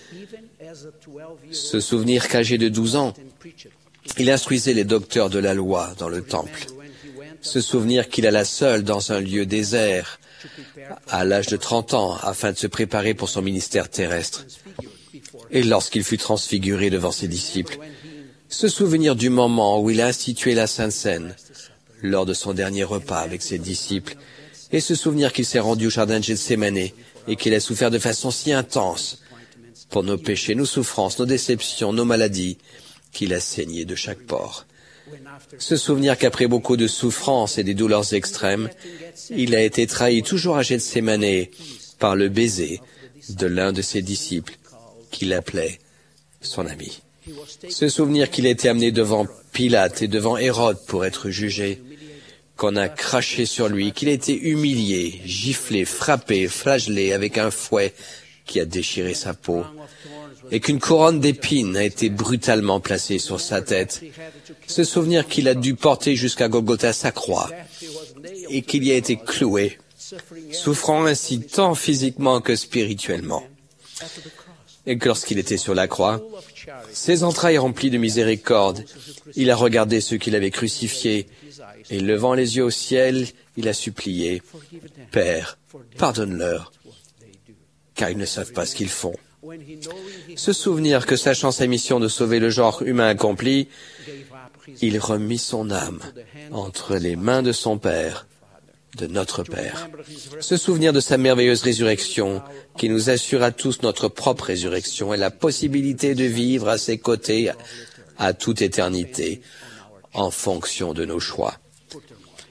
Se souvenir qu'âgé de douze ans, il instruisait les docteurs de la loi dans le temple. Se souvenir qu'il alla seul dans un lieu désert à l'âge de trente ans afin de se préparer pour son ministère terrestre. Et lorsqu'il fut transfiguré devant ses disciples, se souvenir du moment où il a institué la Sainte Seine lors de son dernier repas avec ses disciples, et se souvenir qu'il s'est rendu au jardin de Gethsémane et qu'il a souffert de façon si intense pour nos péchés, nos souffrances, nos déceptions, nos maladies, qu'il a saigné de chaque pore. Se souvenir qu'après beaucoup de souffrances et des douleurs extrêmes, il a été trahi toujours à Gethsémane par le baiser de l'un de ses disciples, qu'il appelait son ami. Se souvenir qu'il a été amené devant Pilate et devant Hérode pour être jugé, qu'on a craché sur lui, qu'il a été humilié, giflé, frappé, flagellé avec un fouet qui a déchiré sa peau, et qu'une couronne d'épines a été brutalement placée sur sa tête. Se souvenir qu'il a dû porter jusqu'à Golgotha sa croix, et qu'il y a été cloué, souffrant ainsi tant physiquement que spirituellement. Et que lorsqu'il était sur la croix, ses entrailles remplies de miséricorde, il a regardé ceux qu'il avait crucifiés, et levant les yeux au ciel, il a supplié, « Père, pardonne-leur, car ils ne savent pas ce qu'ils font. » Se souvenir que, sachant sa mission de sauver le genre humain accomplie, il remit son âme entre les mains de son Père, de notre Père. Se souvenir de sa merveilleuse résurrection, qui nous assure à tous notre propre résurrection et la possibilité de vivre à ses côtés à toute éternité, en fonction de nos choix.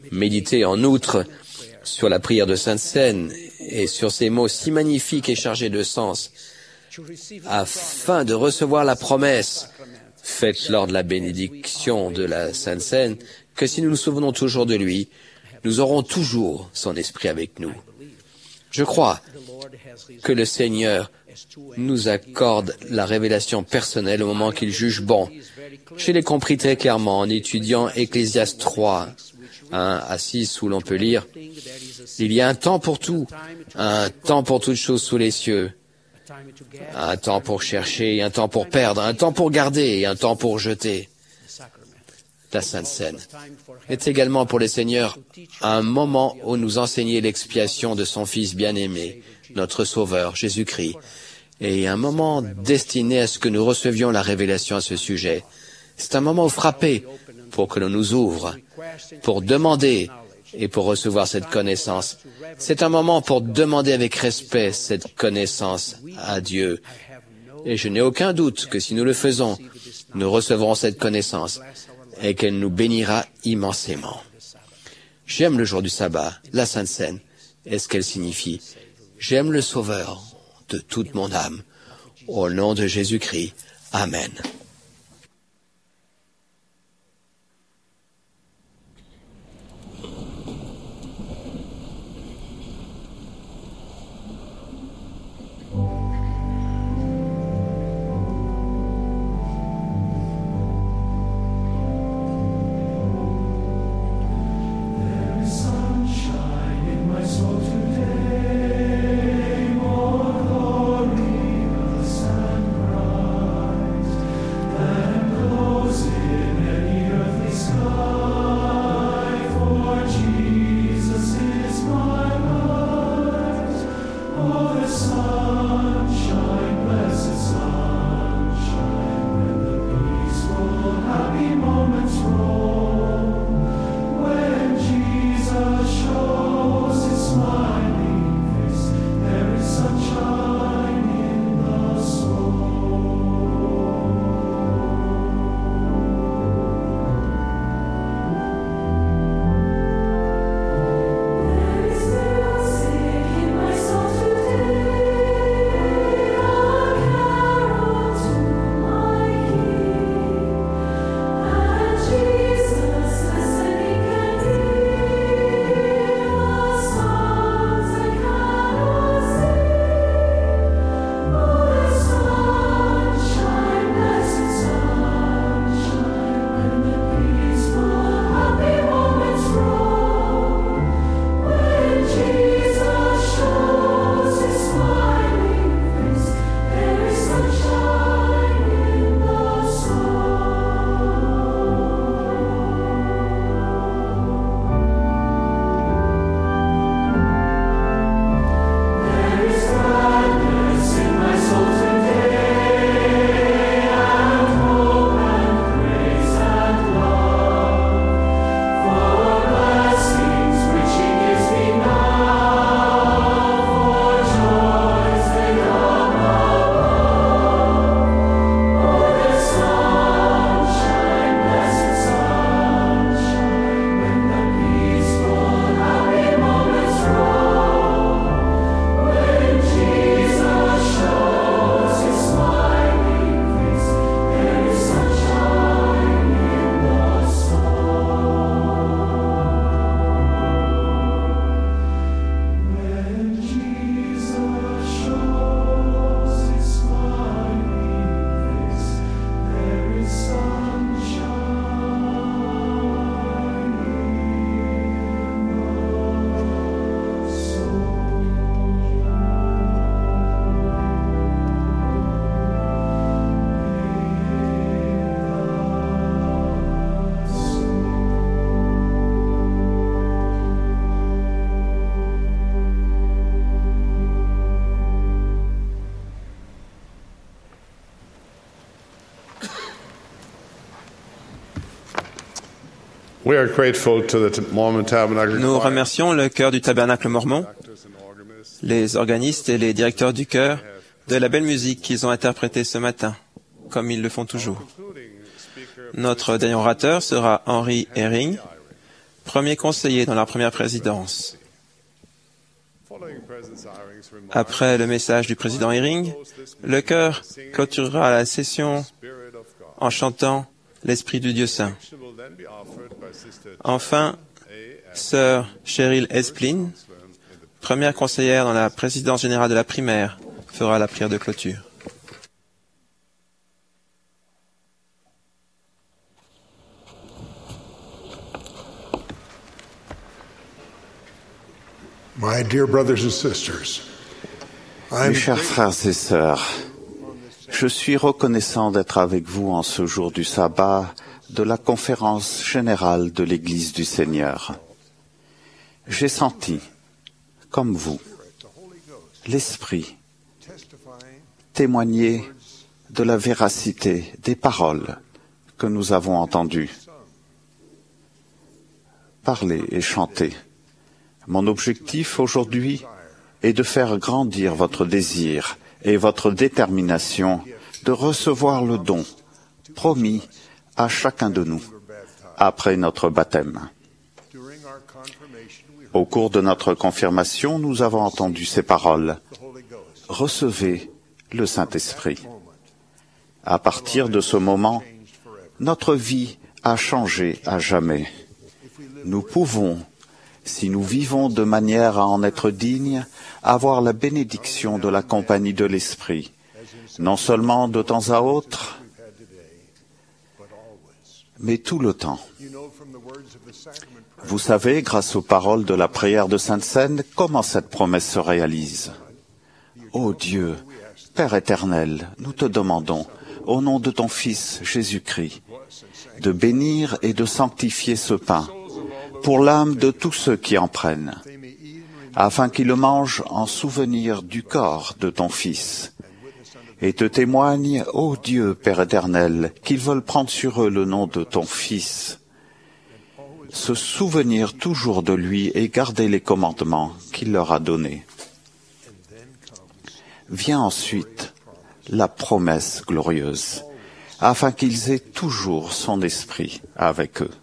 Méditez en outre sur la prière de Sainte Seine et sur ces mots si magnifiques et chargés de sens, afin de recevoir la promesse faite lors de la bénédiction de la Sainte Seine, que si nous nous souvenons toujours de lui, nous aurons toujours son esprit avec nous. Je crois que le Seigneur nous accorde la révélation personnelle au moment qu'il juge bon. Je l'ai compris très clairement en étudiant Ecclésiaste trois, un à six, où l'on peut lire « Il y a un temps pour tout, un temps pour toutes choses sous les cieux, un temps pour chercher, un temps pour perdre, un temps pour garder et un temps pour jeter. » La Sainte Seine est également pour le Seigneur un moment où nous enseigner l'expiation de son Fils bien-aimé, notre Sauveur, Jésus-Christ, et un moment destiné à ce que nous recevions la révélation à ce sujet. C'est un moment où frapper pour que l'on nous ouvre, pour demander et pour recevoir cette connaissance. C'est un moment pour demander avec respect cette connaissance à Dieu. Et je n'ai aucun doute que si nous le faisons, nous recevrons cette connaissance et qu'elle nous bénira immensément. J'aime le jour du sabbat, la Sainte Seine, et ce qu'elle signifie. J'aime le Sauveur de toute mon âme. Au nom de Jésus-Christ. Amen. We are grateful to the Mormon Tabernacle Nous Choir, remercions le chœur du Tabernacle mormon, les organistes et les directeurs du chœur de la belle musique qu'ils ont interprétée ce matin, comme ils le font toujours. Notre dernier orateur sera Henry Herring, premier conseiller dans la première présidence. Après le message du président Eyring, le chœur clôturera la session en chantant l'Esprit du Dieu Saint. Enfin, sœur Cheryl Esplin, première conseillère dans la présidence générale de la primaire, fera la prière de clôture. My dear brothers and sisters, Mes chers frères et sœurs, je suis reconnaissant d'être avec vous en ce jour du sabbat de la conférence générale de l'Église du Seigneur. J'ai senti, comme vous, l'Esprit témoigner de la véracité des paroles que nous avons entendues, parler et chanter. Mon objectif aujourd'hui est de faire grandir votre désir et votre détermination de recevoir le don promis à chacun de nous après notre baptême. Au cours de notre confirmation, nous avons entendu ces paroles. Recevez le Saint-Esprit. À partir de ce moment, notre vie a changé à jamais. Nous pouvons, si nous vivons de manière à en être dignes, avoir la bénédiction de la compagnie de l'Esprit, non seulement de temps à autre, mais tout le temps. Vous savez, grâce aux paroles de la prière de Sainte Seine, comment cette promesse se réalise. Ô Dieu, Père éternel, nous te demandons, au nom de ton Fils Jésus-Christ, de bénir et de sanctifier ce pain pour l'âme de tous ceux qui en prennent, afin qu'ils le mangent en souvenir du corps de ton Fils, et te témoignent, ô Dieu, Père éternel, qu'ils veulent prendre sur eux le nom de ton Fils, se souvenir toujours de lui et garder les commandements qu'il leur a donnés. Vient ensuite la promesse glorieuse, afin qu'ils aient toujours son esprit avec eux.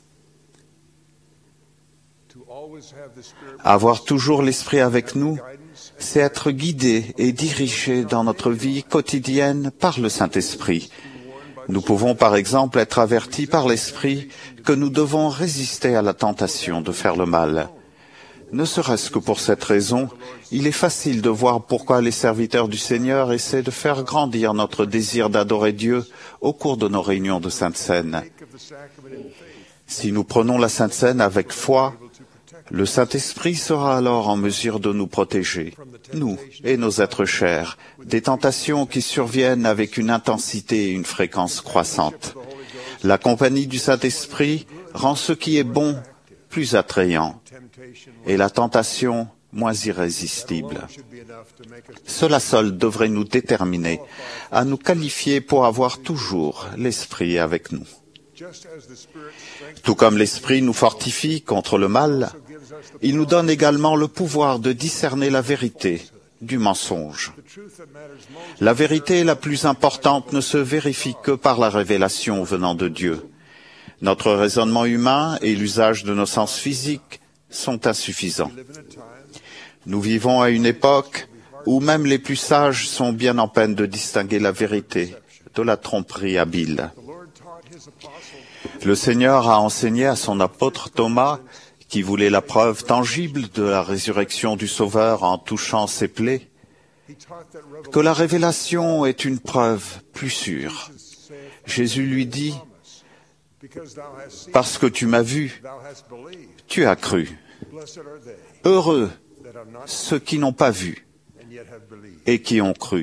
Avoir toujours l'Esprit avec nous, c'est être guidé et dirigé dans notre vie quotidienne par le Saint-Esprit. Nous pouvons par exemple être avertis par l'Esprit que nous devons résister à la tentation de faire le mal. Ne serait-ce que pour cette raison, il est facile de voir pourquoi les serviteurs du Seigneur essaient de faire grandir notre désir d'adorer Dieu au cours de nos réunions de Sainte Seine. Si nous prenons la Sainte Seine avec foi, le Saint-Esprit sera alors en mesure de nous protéger, nous et nos êtres chers, des tentations qui surviennent avec une intensité et une fréquence croissantes. La compagnie du Saint-Esprit rend ce qui est bon plus attrayant et la tentation moins irrésistible. Cela seul devrait nous déterminer à nous qualifier pour avoir toujours l'Esprit avec nous. Tout comme l'Esprit nous fortifie contre le mal, il nous donne également le pouvoir de discerner la vérité du mensonge. La vérité la plus importante ne se vérifie que par la révélation venant de Dieu. Notre raisonnement humain et l'usage de nos sens physiques sont insuffisants. Nous vivons à une époque où même les plus sages sont bien en peine de distinguer la vérité de la tromperie habile. Le Seigneur a enseigné à son apôtre Thomas, qui voulait la preuve tangible de la résurrection du Sauveur en touchant ses plaies, que la révélation est une preuve plus sûre. Jésus lui dit, « Parce que tu m'as vu, tu as cru. Heureux ceux qui n'ont pas vu et qui ont cru. »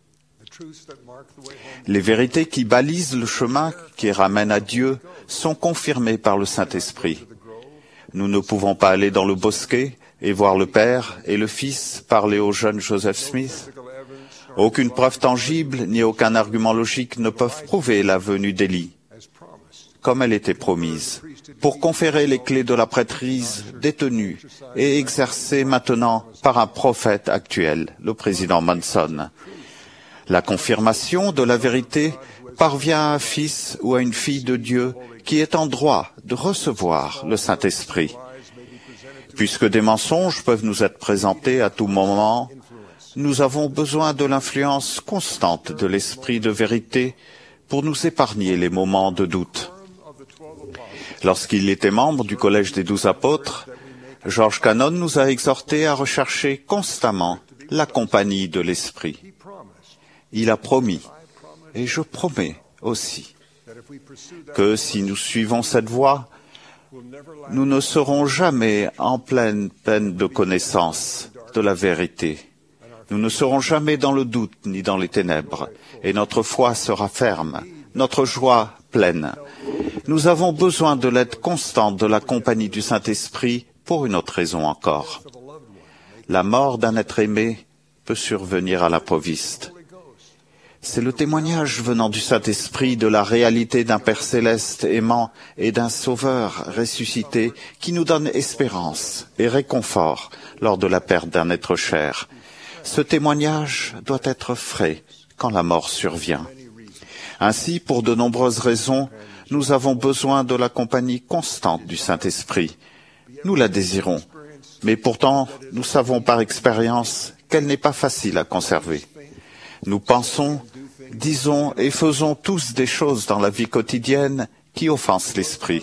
Les vérités qui balisent le chemin qui ramène à Dieu sont confirmées par le Saint-Esprit. Nous ne pouvons pas aller dans le bosquet et voir le Père et le Fils parler au jeune Joseph Smith. Aucune preuve tangible ni aucun argument logique ne peuvent prouver la venue d'Élie, comme elle était promise, pour conférer les clés de la prêtrise détenues et exercées maintenant par un prophète actuel, le président Monson. La confirmation de la vérité parvient à un fils ou à une fille de Dieu qui est en droit de recevoir le Saint-Esprit. Puisque des mensonges peuvent nous être présentés à tout moment, nous avons besoin de l'influence constante de l'Esprit de vérité pour nous épargner les moments de doute. Lorsqu'il était membre du Collège des Douze Apôtres, George Cannon nous a exhortés à rechercher constamment la compagnie de l'Esprit. Il a promis, et je promets aussi, que si nous suivons cette voie, nous ne serons jamais en pleine peine de connaissance de la vérité. Nous ne serons jamais dans le doute ni dans les ténèbres, et notre foi sera ferme, notre joie pleine. Nous avons besoin de l'aide constante de la compagnie du Saint-Esprit pour une autre raison encore. La mort d'un être aimé peut survenir à l'improviste. C'est le témoignage venant du Saint-Esprit de la réalité d'un Père céleste aimant et d'un Sauveur ressuscité qui nous donne espérance et réconfort lors de la perte d'un être cher. Ce témoignage doit être frais quand la mort survient. Ainsi, pour de nombreuses raisons, nous avons besoin de la compagnie constante du Saint-Esprit. Nous la désirons, mais pourtant, nous savons par expérience qu'elle n'est pas facile à conserver. Nous pensons, disons et faisons tous des choses dans la vie quotidienne qui offensent l'Esprit.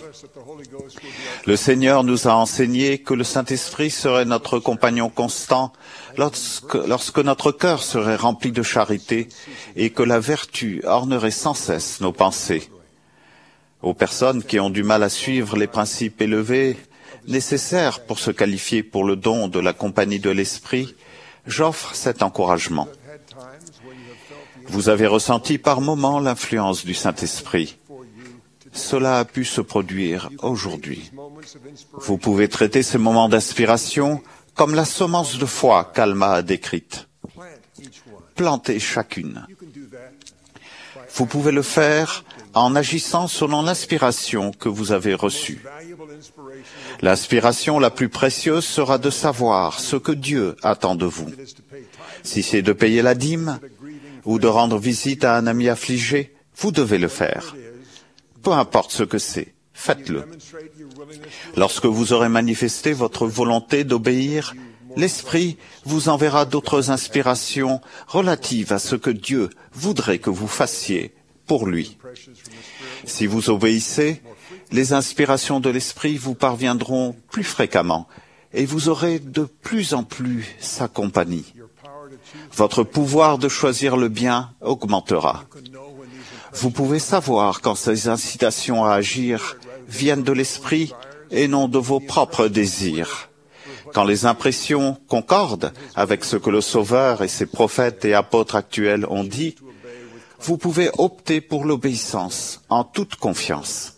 Le Seigneur nous a enseigné que le Saint-Esprit serait notre compagnon constant lorsque, lorsque notre cœur serait rempli de charité et que la vertu ornerait sans cesse nos pensées. Aux personnes qui ont du mal à suivre les principes élevés nécessaires pour se qualifier pour le don de la compagnie de l'Esprit, j'offre cet encouragement. Vous avez ressenti par moments l'influence du Saint-Esprit. Cela a pu se produire aujourd'hui. Vous pouvez traiter ces moments d'inspiration comme la semence de foi qu'Alma a décrite. Plantez chacune. Vous pouvez le faire en agissant selon l'inspiration que vous avez reçue. L'inspiration la plus précieuse sera de savoir ce que Dieu attend de vous. Si c'est de payer la dîme ou de rendre visite à un ami affligé, vous devez le faire. Peu importe ce que c'est, faites-le. Lorsque vous aurez manifesté votre volonté d'obéir, l'Esprit vous enverra d'autres inspirations relatives à ce que Dieu voudrait que vous fassiez pour lui. Si vous obéissez, les inspirations de l'Esprit vous parviendront plus fréquemment et vous aurez de plus en plus sa compagnie. Votre pouvoir de choisir le bien augmentera. Vous pouvez savoir quand ces incitations à agir viennent de l'Esprit et non de vos propres désirs. Quand les impressions concordent avec ce que le Sauveur et ses prophètes et apôtres actuels ont dit, vous pouvez opter pour l'obéissance en toute confiance.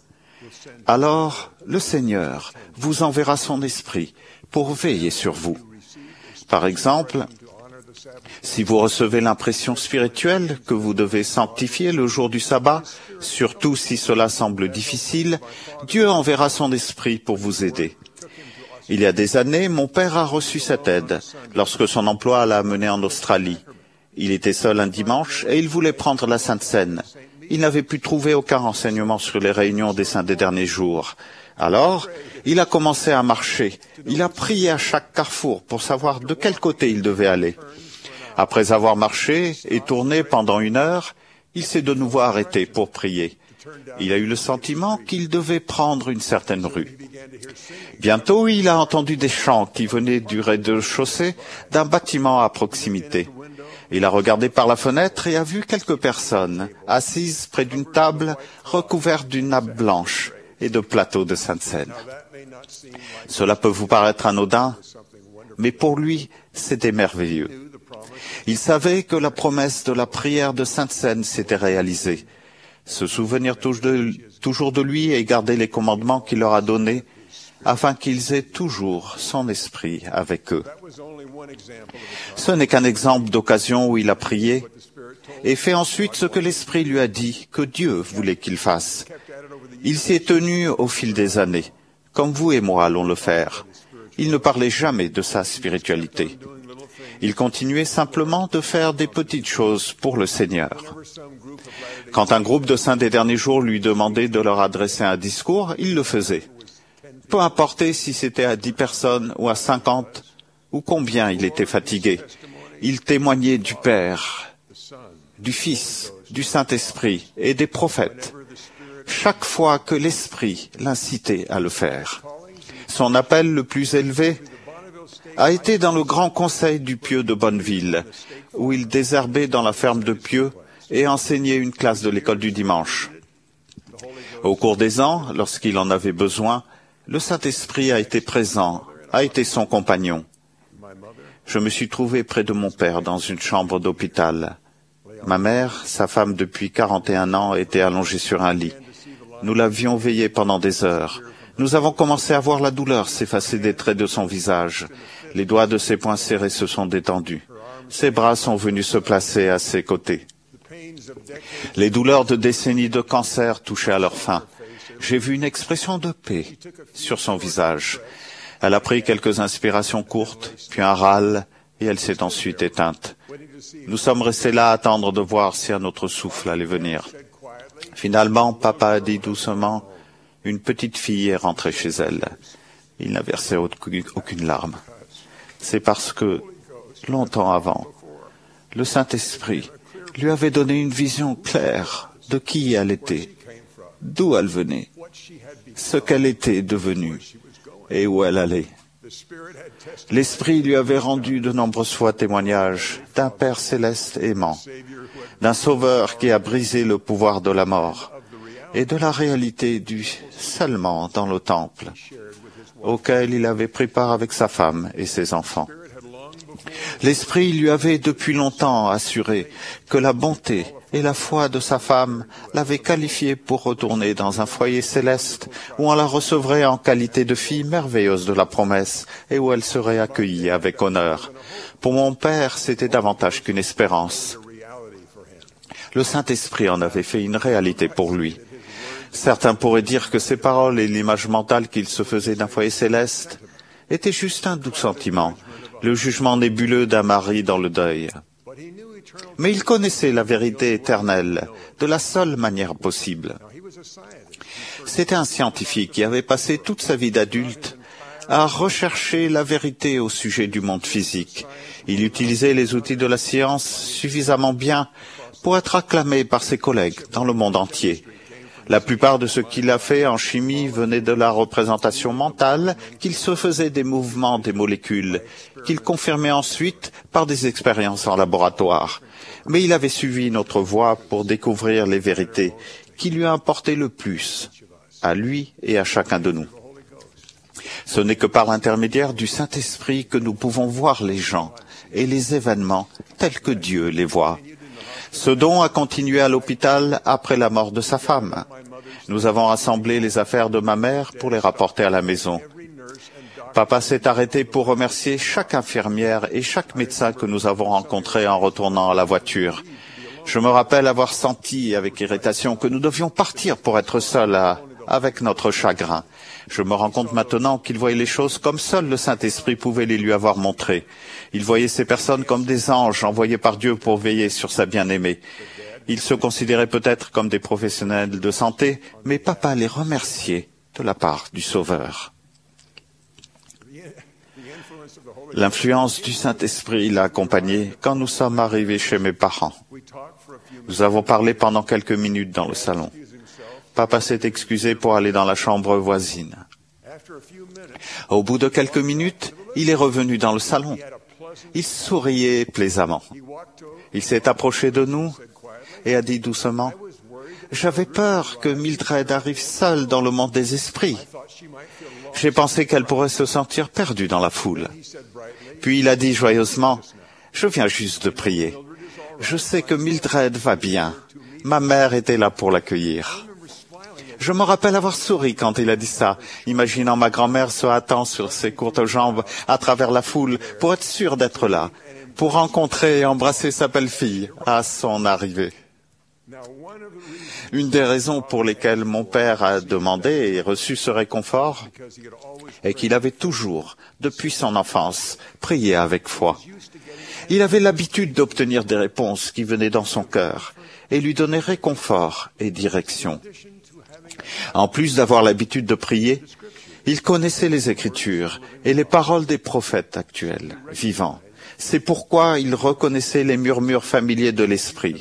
Alors, le Seigneur vous enverra son Esprit pour veiller sur vous. Par exemple, si vous recevez l'impression spirituelle que vous devez sanctifier le jour du sabbat, surtout si cela semble difficile, Dieu enverra son Esprit pour vous aider. Il y a des années, mon père a reçu cette aide lorsque son emploi l'a amené en Australie. Il était seul un dimanche et il voulait prendre la Sainte Seine. Il n'avait pu trouver aucun renseignement sur les réunions des saints des derniers jours. Alors, il a commencé à marcher. Il a prié à chaque carrefour pour savoir de quel côté il devait aller. Après avoir marché et tourné pendant une heure, il s'est de nouveau arrêté pour prier. Il a eu le sentiment qu'il devait prendre une certaine rue. Bientôt, il a entendu des chants qui venaient du rez-de-chaussée d'un bâtiment à proximité. Il a regardé par la fenêtre et a vu quelques personnes assises près d'une table recouverte d'une nappe blanche et de plateaux de Sainte Seine. Cela peut vous paraître anodin, mais pour lui, c'était merveilleux. Il savait que la promesse de la prière de Sainte Seine s'était réalisée. Se souvenir toujours de lui et garder les commandements qu'il leur a donnés, afin qu'ils aient toujours son esprit avec eux. Ce n'est qu'un exemple d'occasion où il a prié et fait ensuite ce que l'Esprit lui a dit que Dieu voulait qu'il fasse. Il s'y est tenu au fil des années, comme vous et moi allons le faire. Il ne parlait jamais de sa spiritualité. Il continuait simplement de faire des petites choses pour le Seigneur. Quand un groupe de saints des derniers jours lui demandait de leur adresser un discours, il le faisait. Peu importe si c'était à dix personnes ou à cinquante, ou combien il était fatigué. Il témoignait du Père, du Fils, du Saint-Esprit et des prophètes, chaque fois que l'Esprit l'incitait à le faire. Son appel le plus élevé a été dans le grand conseil du Pieux de Bonneville, où il désherbait dans la ferme de Pieux et enseignait une classe de l'école du dimanche. Au cours des ans, lorsqu'il en avait besoin, le Saint-Esprit a été présent, a été son compagnon. Je me suis trouvé près de mon père dans une chambre d'hôpital. Ma mère, sa femme depuis quarante et un ans, était allongée sur un lit. Nous l'avions veillée pendant des heures. Nous avons commencé à voir la douleur s'effacer des traits de son visage. Les doigts de ses poings serrés se sont détendus. Ses bras sont venus se placer à ses côtés. Les douleurs de décennies de cancer touchaient à leur fin. J'ai vu une expression de paix sur son visage. Elle a pris quelques inspirations courtes, puis un râle, et elle s'est ensuite éteinte. Nous sommes restés là à attendre de voir si un autre souffle allait venir. Finalement, papa a dit doucement, « Une petite fille est rentrée chez elle. » Il n'a versé aucune, aucune larme. C'est parce que, longtemps avant, le Saint-Esprit lui avait donné une vision claire de qui elle était, d'où elle venait, ce qu'elle était devenue et où elle allait. L'Esprit lui avait rendu de nombreuses fois témoignage d'un Père céleste aimant, d'un Sauveur qui a brisé le pouvoir de la mort et de la réalité du seulement dans le temple, auquel il avait pris part avec sa femme et ses enfants. L'Esprit lui avait depuis longtemps assuré que la bonté et la foi de sa femme l'avaient qualifiée pour retourner dans un foyer céleste où on la recevrait en qualité de fille merveilleuse de la promesse et où elle serait accueillie avec honneur. Pour mon père, c'était davantage qu'une espérance. Le Saint-Esprit en avait fait une réalité pour lui. Certains pourraient dire que ces paroles et l'image mentale qu'il se faisait d'un foyer céleste étaient juste un doux sentiment, le jugement nébuleux d'un mari dans le deuil. Mais il connaissait la vérité éternelle de la seule manière possible. C'était un scientifique qui avait passé toute sa vie d'adulte à rechercher la vérité au sujet du monde physique. Il utilisait les outils de la science suffisamment bien pour être acclamé par ses collègues dans le monde entier. La plupart de ce qu'il a fait en chimie venait de la représentation mentale qu'il se faisait des mouvements des molécules, qu'il confirmait ensuite par des expériences en laboratoire. Mais il avait suivi notre voie pour découvrir les vérités qui lui importaient le plus, à lui et à chacun de nous. Ce n'est que par l'intermédiaire du Saint-Esprit que nous pouvons voir les gens et les événements tels que Dieu les voit. Ce don a continué à l'hôpital après la mort de sa femme. Nous avons rassemblé les affaires de ma mère pour les rapporter à la maison. Papa s'est arrêté pour remercier chaque infirmière et chaque médecin que nous avons rencontrés en retournant à la voiture. Je me rappelle avoir senti avec irritation que nous devions partir pour être seuls à, avec notre chagrin. Je me rends compte maintenant qu'il voyait les choses comme seul le Saint-Esprit pouvait les lui avoir montrées. Il voyait ces personnes comme des anges envoyés par Dieu pour veiller sur sa bien-aimée. Il se considérait peut-être comme des professionnels de santé, mais papa les remerciait de la part du Sauveur. L'influence du Saint-Esprit l'a accompagné quand nous sommes arrivés chez mes parents. Nous avons parlé pendant quelques minutes dans le salon. Papa s'est excusé pour aller dans la chambre voisine. Au bout de quelques minutes, il est revenu dans le salon. Il souriait plaisamment. Il s'est approché de nous et a dit doucement, « J'avais peur que Mildred arrive seule dans le monde des esprits. J'ai pensé qu'elle pourrait se sentir perdue dans la foule. » Puis il a dit joyeusement, « Je viens juste de prier. Je sais que Mildred va bien. Ma mère était là pour l'accueillir. » Je me rappelle avoir souri quand il a dit ça, imaginant ma grand-mère se hâtant sur ses courtes jambes à travers la foule pour être sûre d'être là, pour rencontrer et embrasser sa belle-fille à son arrivée. Une des raisons pour lesquelles mon père a demandé et reçu ce réconfort est qu'il avait toujours, depuis son enfance, prié avec foi. Il avait l'habitude d'obtenir des réponses qui venaient dans son cœur et lui donnaient réconfort et direction. En plus d'avoir l'habitude de prier, il connaissait les Écritures et les paroles des prophètes actuels, vivants. C'est pourquoi il reconnaissait les murmures familiers de l'Esprit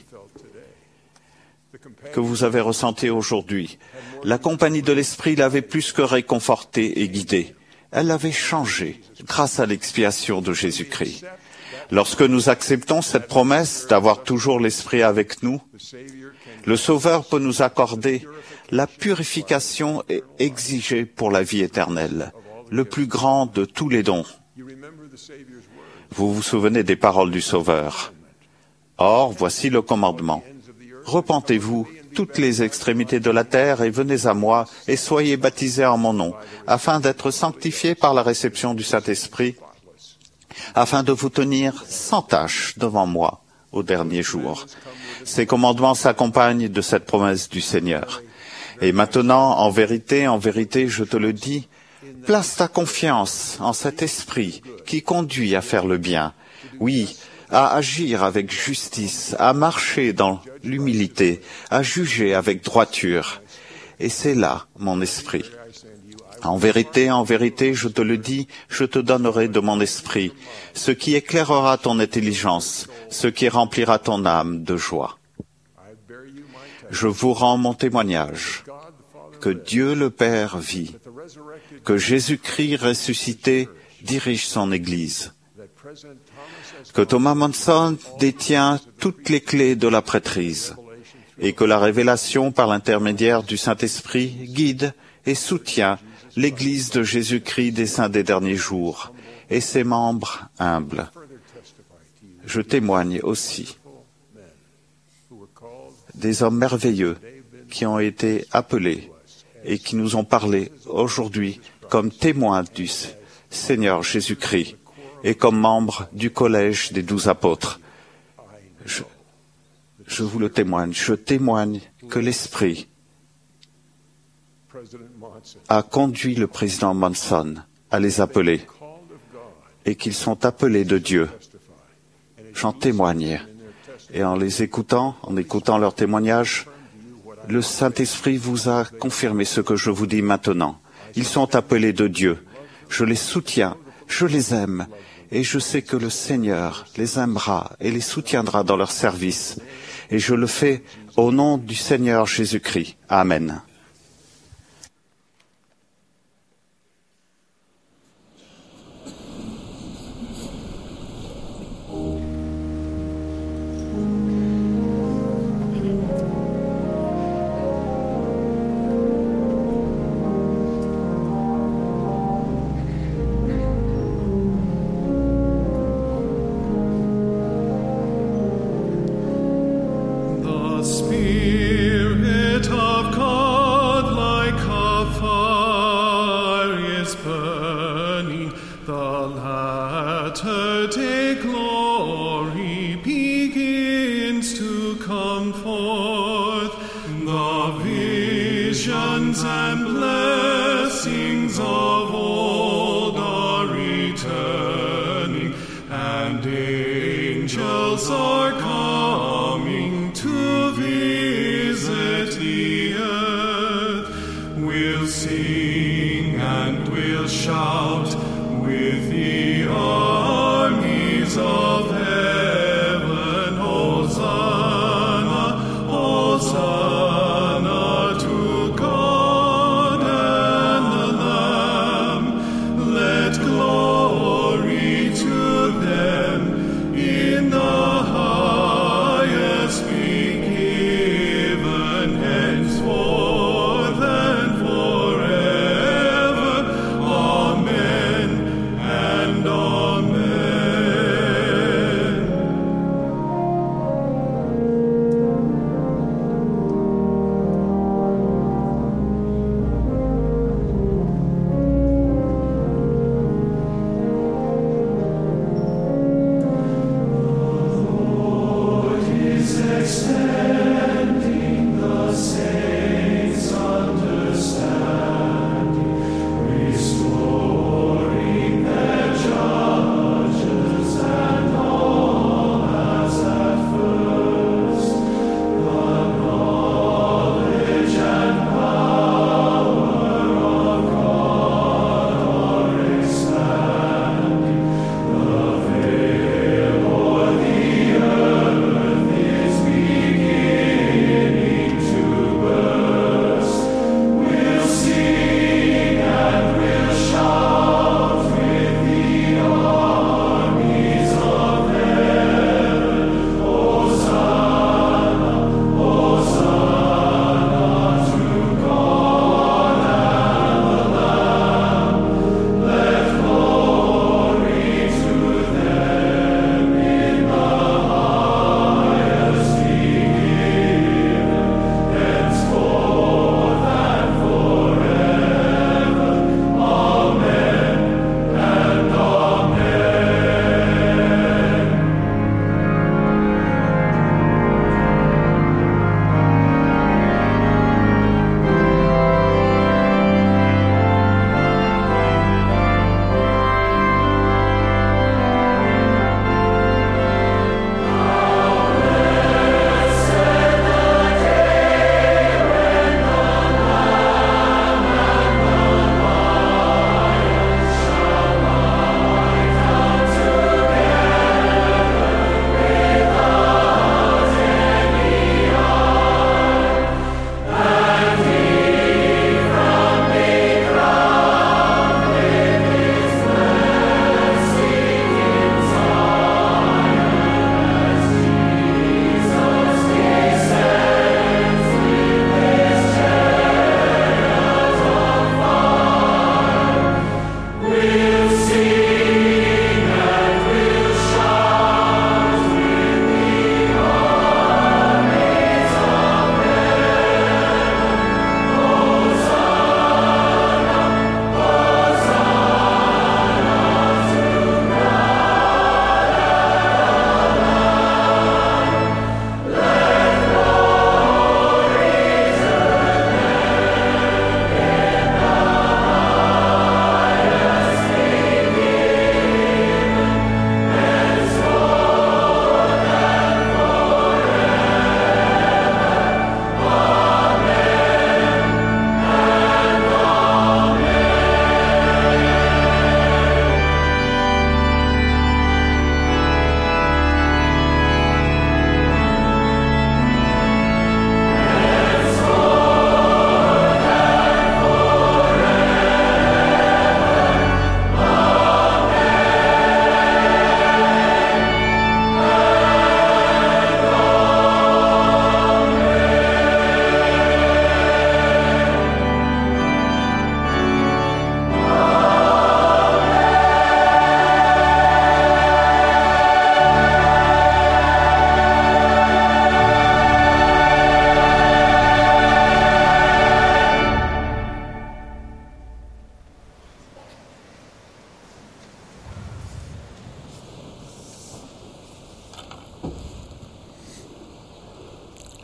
que vous avez ressentis aujourd'hui. La compagnie de l'Esprit l'avait plus que réconforté et guidé. Elle l'avait changé grâce à l'expiation de Jésus-Christ. Lorsque nous acceptons cette promesse d'avoir toujours l'Esprit avec nous, le Sauveur peut nous accorder la purification exigée pour la vie éternelle, le plus grand de tous les dons. Vous vous souvenez des paroles du Sauveur. Or, voici le commandement. Repentez-vous, toutes les extrémités de la terre, et venez à moi, et soyez baptisés en mon nom, afin d'être sanctifiés par la réception du Saint-Esprit, afin de vous tenir sans tache devant moi au dernier jour. Ces commandements s'accompagnent de cette promesse du Seigneur. Et maintenant, en vérité, en vérité, je te le dis, place ta confiance en cet esprit qui conduit à faire le bien. Oui, à agir avec justice, à marcher dans l'humilité, à juger avec droiture. Et c'est là mon esprit. En vérité, en vérité, je te le dis, je te donnerai de mon esprit, ce qui éclairera ton intelligence, ce qui remplira ton âme de joie. Je vous rends mon témoignage, que Dieu le Père vit, que Jésus-Christ ressuscité dirige son Église, que Thomas Monson détient toutes les clés de la prêtrise, et que la révélation par l'intermédiaire du Saint-Esprit guide et soutient l'Église de Jésus-Christ des saints des derniers jours, et ses membres humbles. Je témoigne aussi des hommes merveilleux qui ont été appelés et qui nous ont parlé aujourd'hui comme témoins du Seigneur Jésus-Christ et comme membres du collège des douze apôtres. Je, je vous le témoigne, je témoigne que l'Esprit a conduit le président Monson à les appeler et qu'ils sont appelés de Dieu. J'en témoigne. Et en les écoutant, en écoutant leurs témoignages, le Saint-Esprit vous a confirmé ce que je vous dis maintenant. Ils sont appelés de Dieu. Je les soutiens, je les aime, et je sais que le Seigneur les aimera et les soutiendra dans leur service. Et je le fais au nom du Seigneur Jésus-Christ. Amen. Amen. And all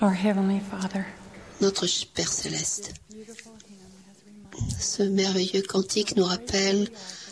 Our Heavenly Father, Notre Père Céleste, ce merveilleux cantique nous rappelle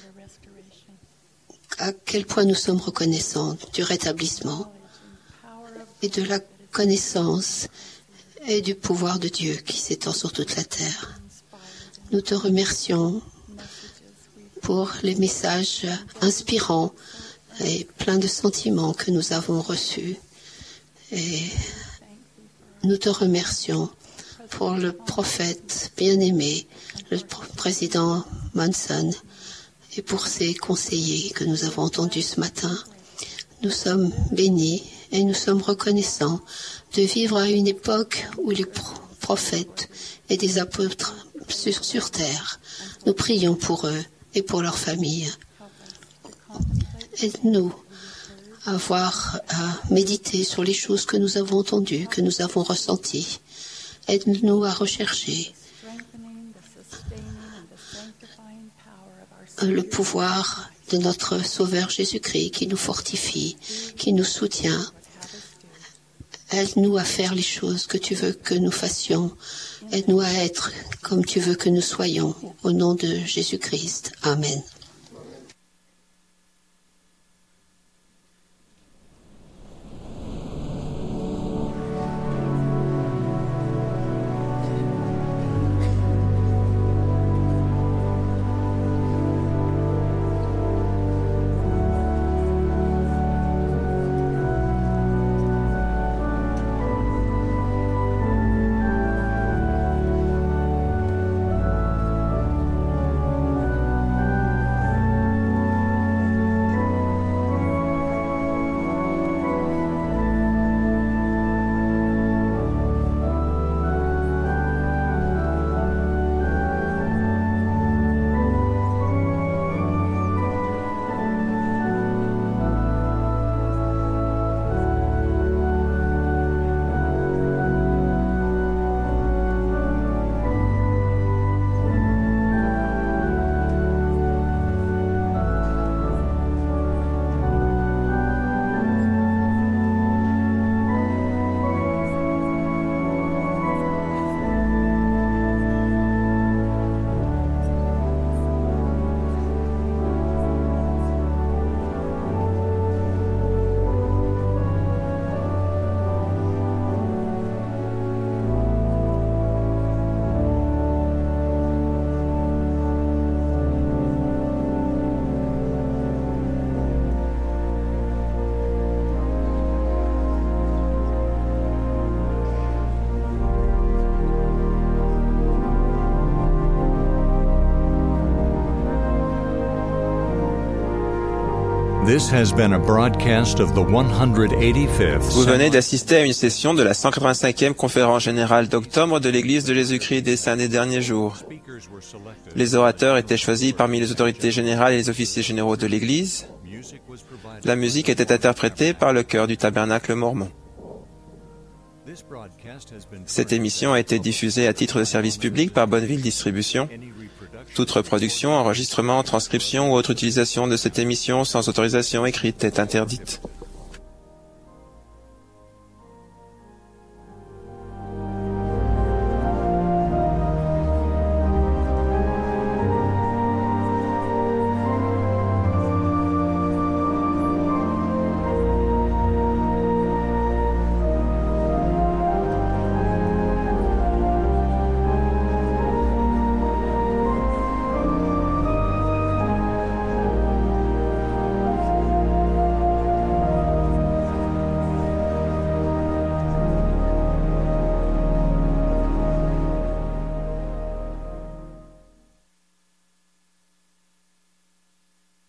à quel point nous sommes reconnaissants du rétablissement et de la connaissance et du pouvoir de Dieu qui s'étend sur toute la terre. Nous te remercions pour les messages inspirants et pleins de sentiments que nous avons reçus. Et nous te remercions pour le prophète bien-aimé, le président Manson, et pour ses conseillers que nous avons entendus ce matin. Nous sommes bénis et nous sommes reconnaissants de vivre à une époque où les prophètes et des apôtres sur, sur terre. Nous prions pour eux et pour leurs familles. Aide-nous à avoir à méditer sur les choses que nous avons entendues, que nous avons ressenties. Aide-nous à rechercher le pouvoir de notre Sauveur Jésus-Christ qui nous fortifie, qui nous soutient. Aide-nous à faire les choses que tu veux que nous fassions. Aide-nous à être comme tu veux que nous soyons. Au nom de Jésus-Christ. Amen. This has been a broadcast of the one hundred eighty-fifth. Vous venez d'assister à une session de la cent quatre-vingt-cinquième conférence générale d'octobre de l'Église de Jésus-Christ des Saints des Derniers Jours. Les orateurs étaient choisis parmi les autorités générales et les officiers généraux de l'Église. La musique était interprétée par le chœur du Tabernacle mormon. Cette émission a été diffusée à titre de service public par Bonneville Distribution. Toute reproduction, enregistrement, transcription ou autre utilisation de cette émission sans autorisation écrite est interdite.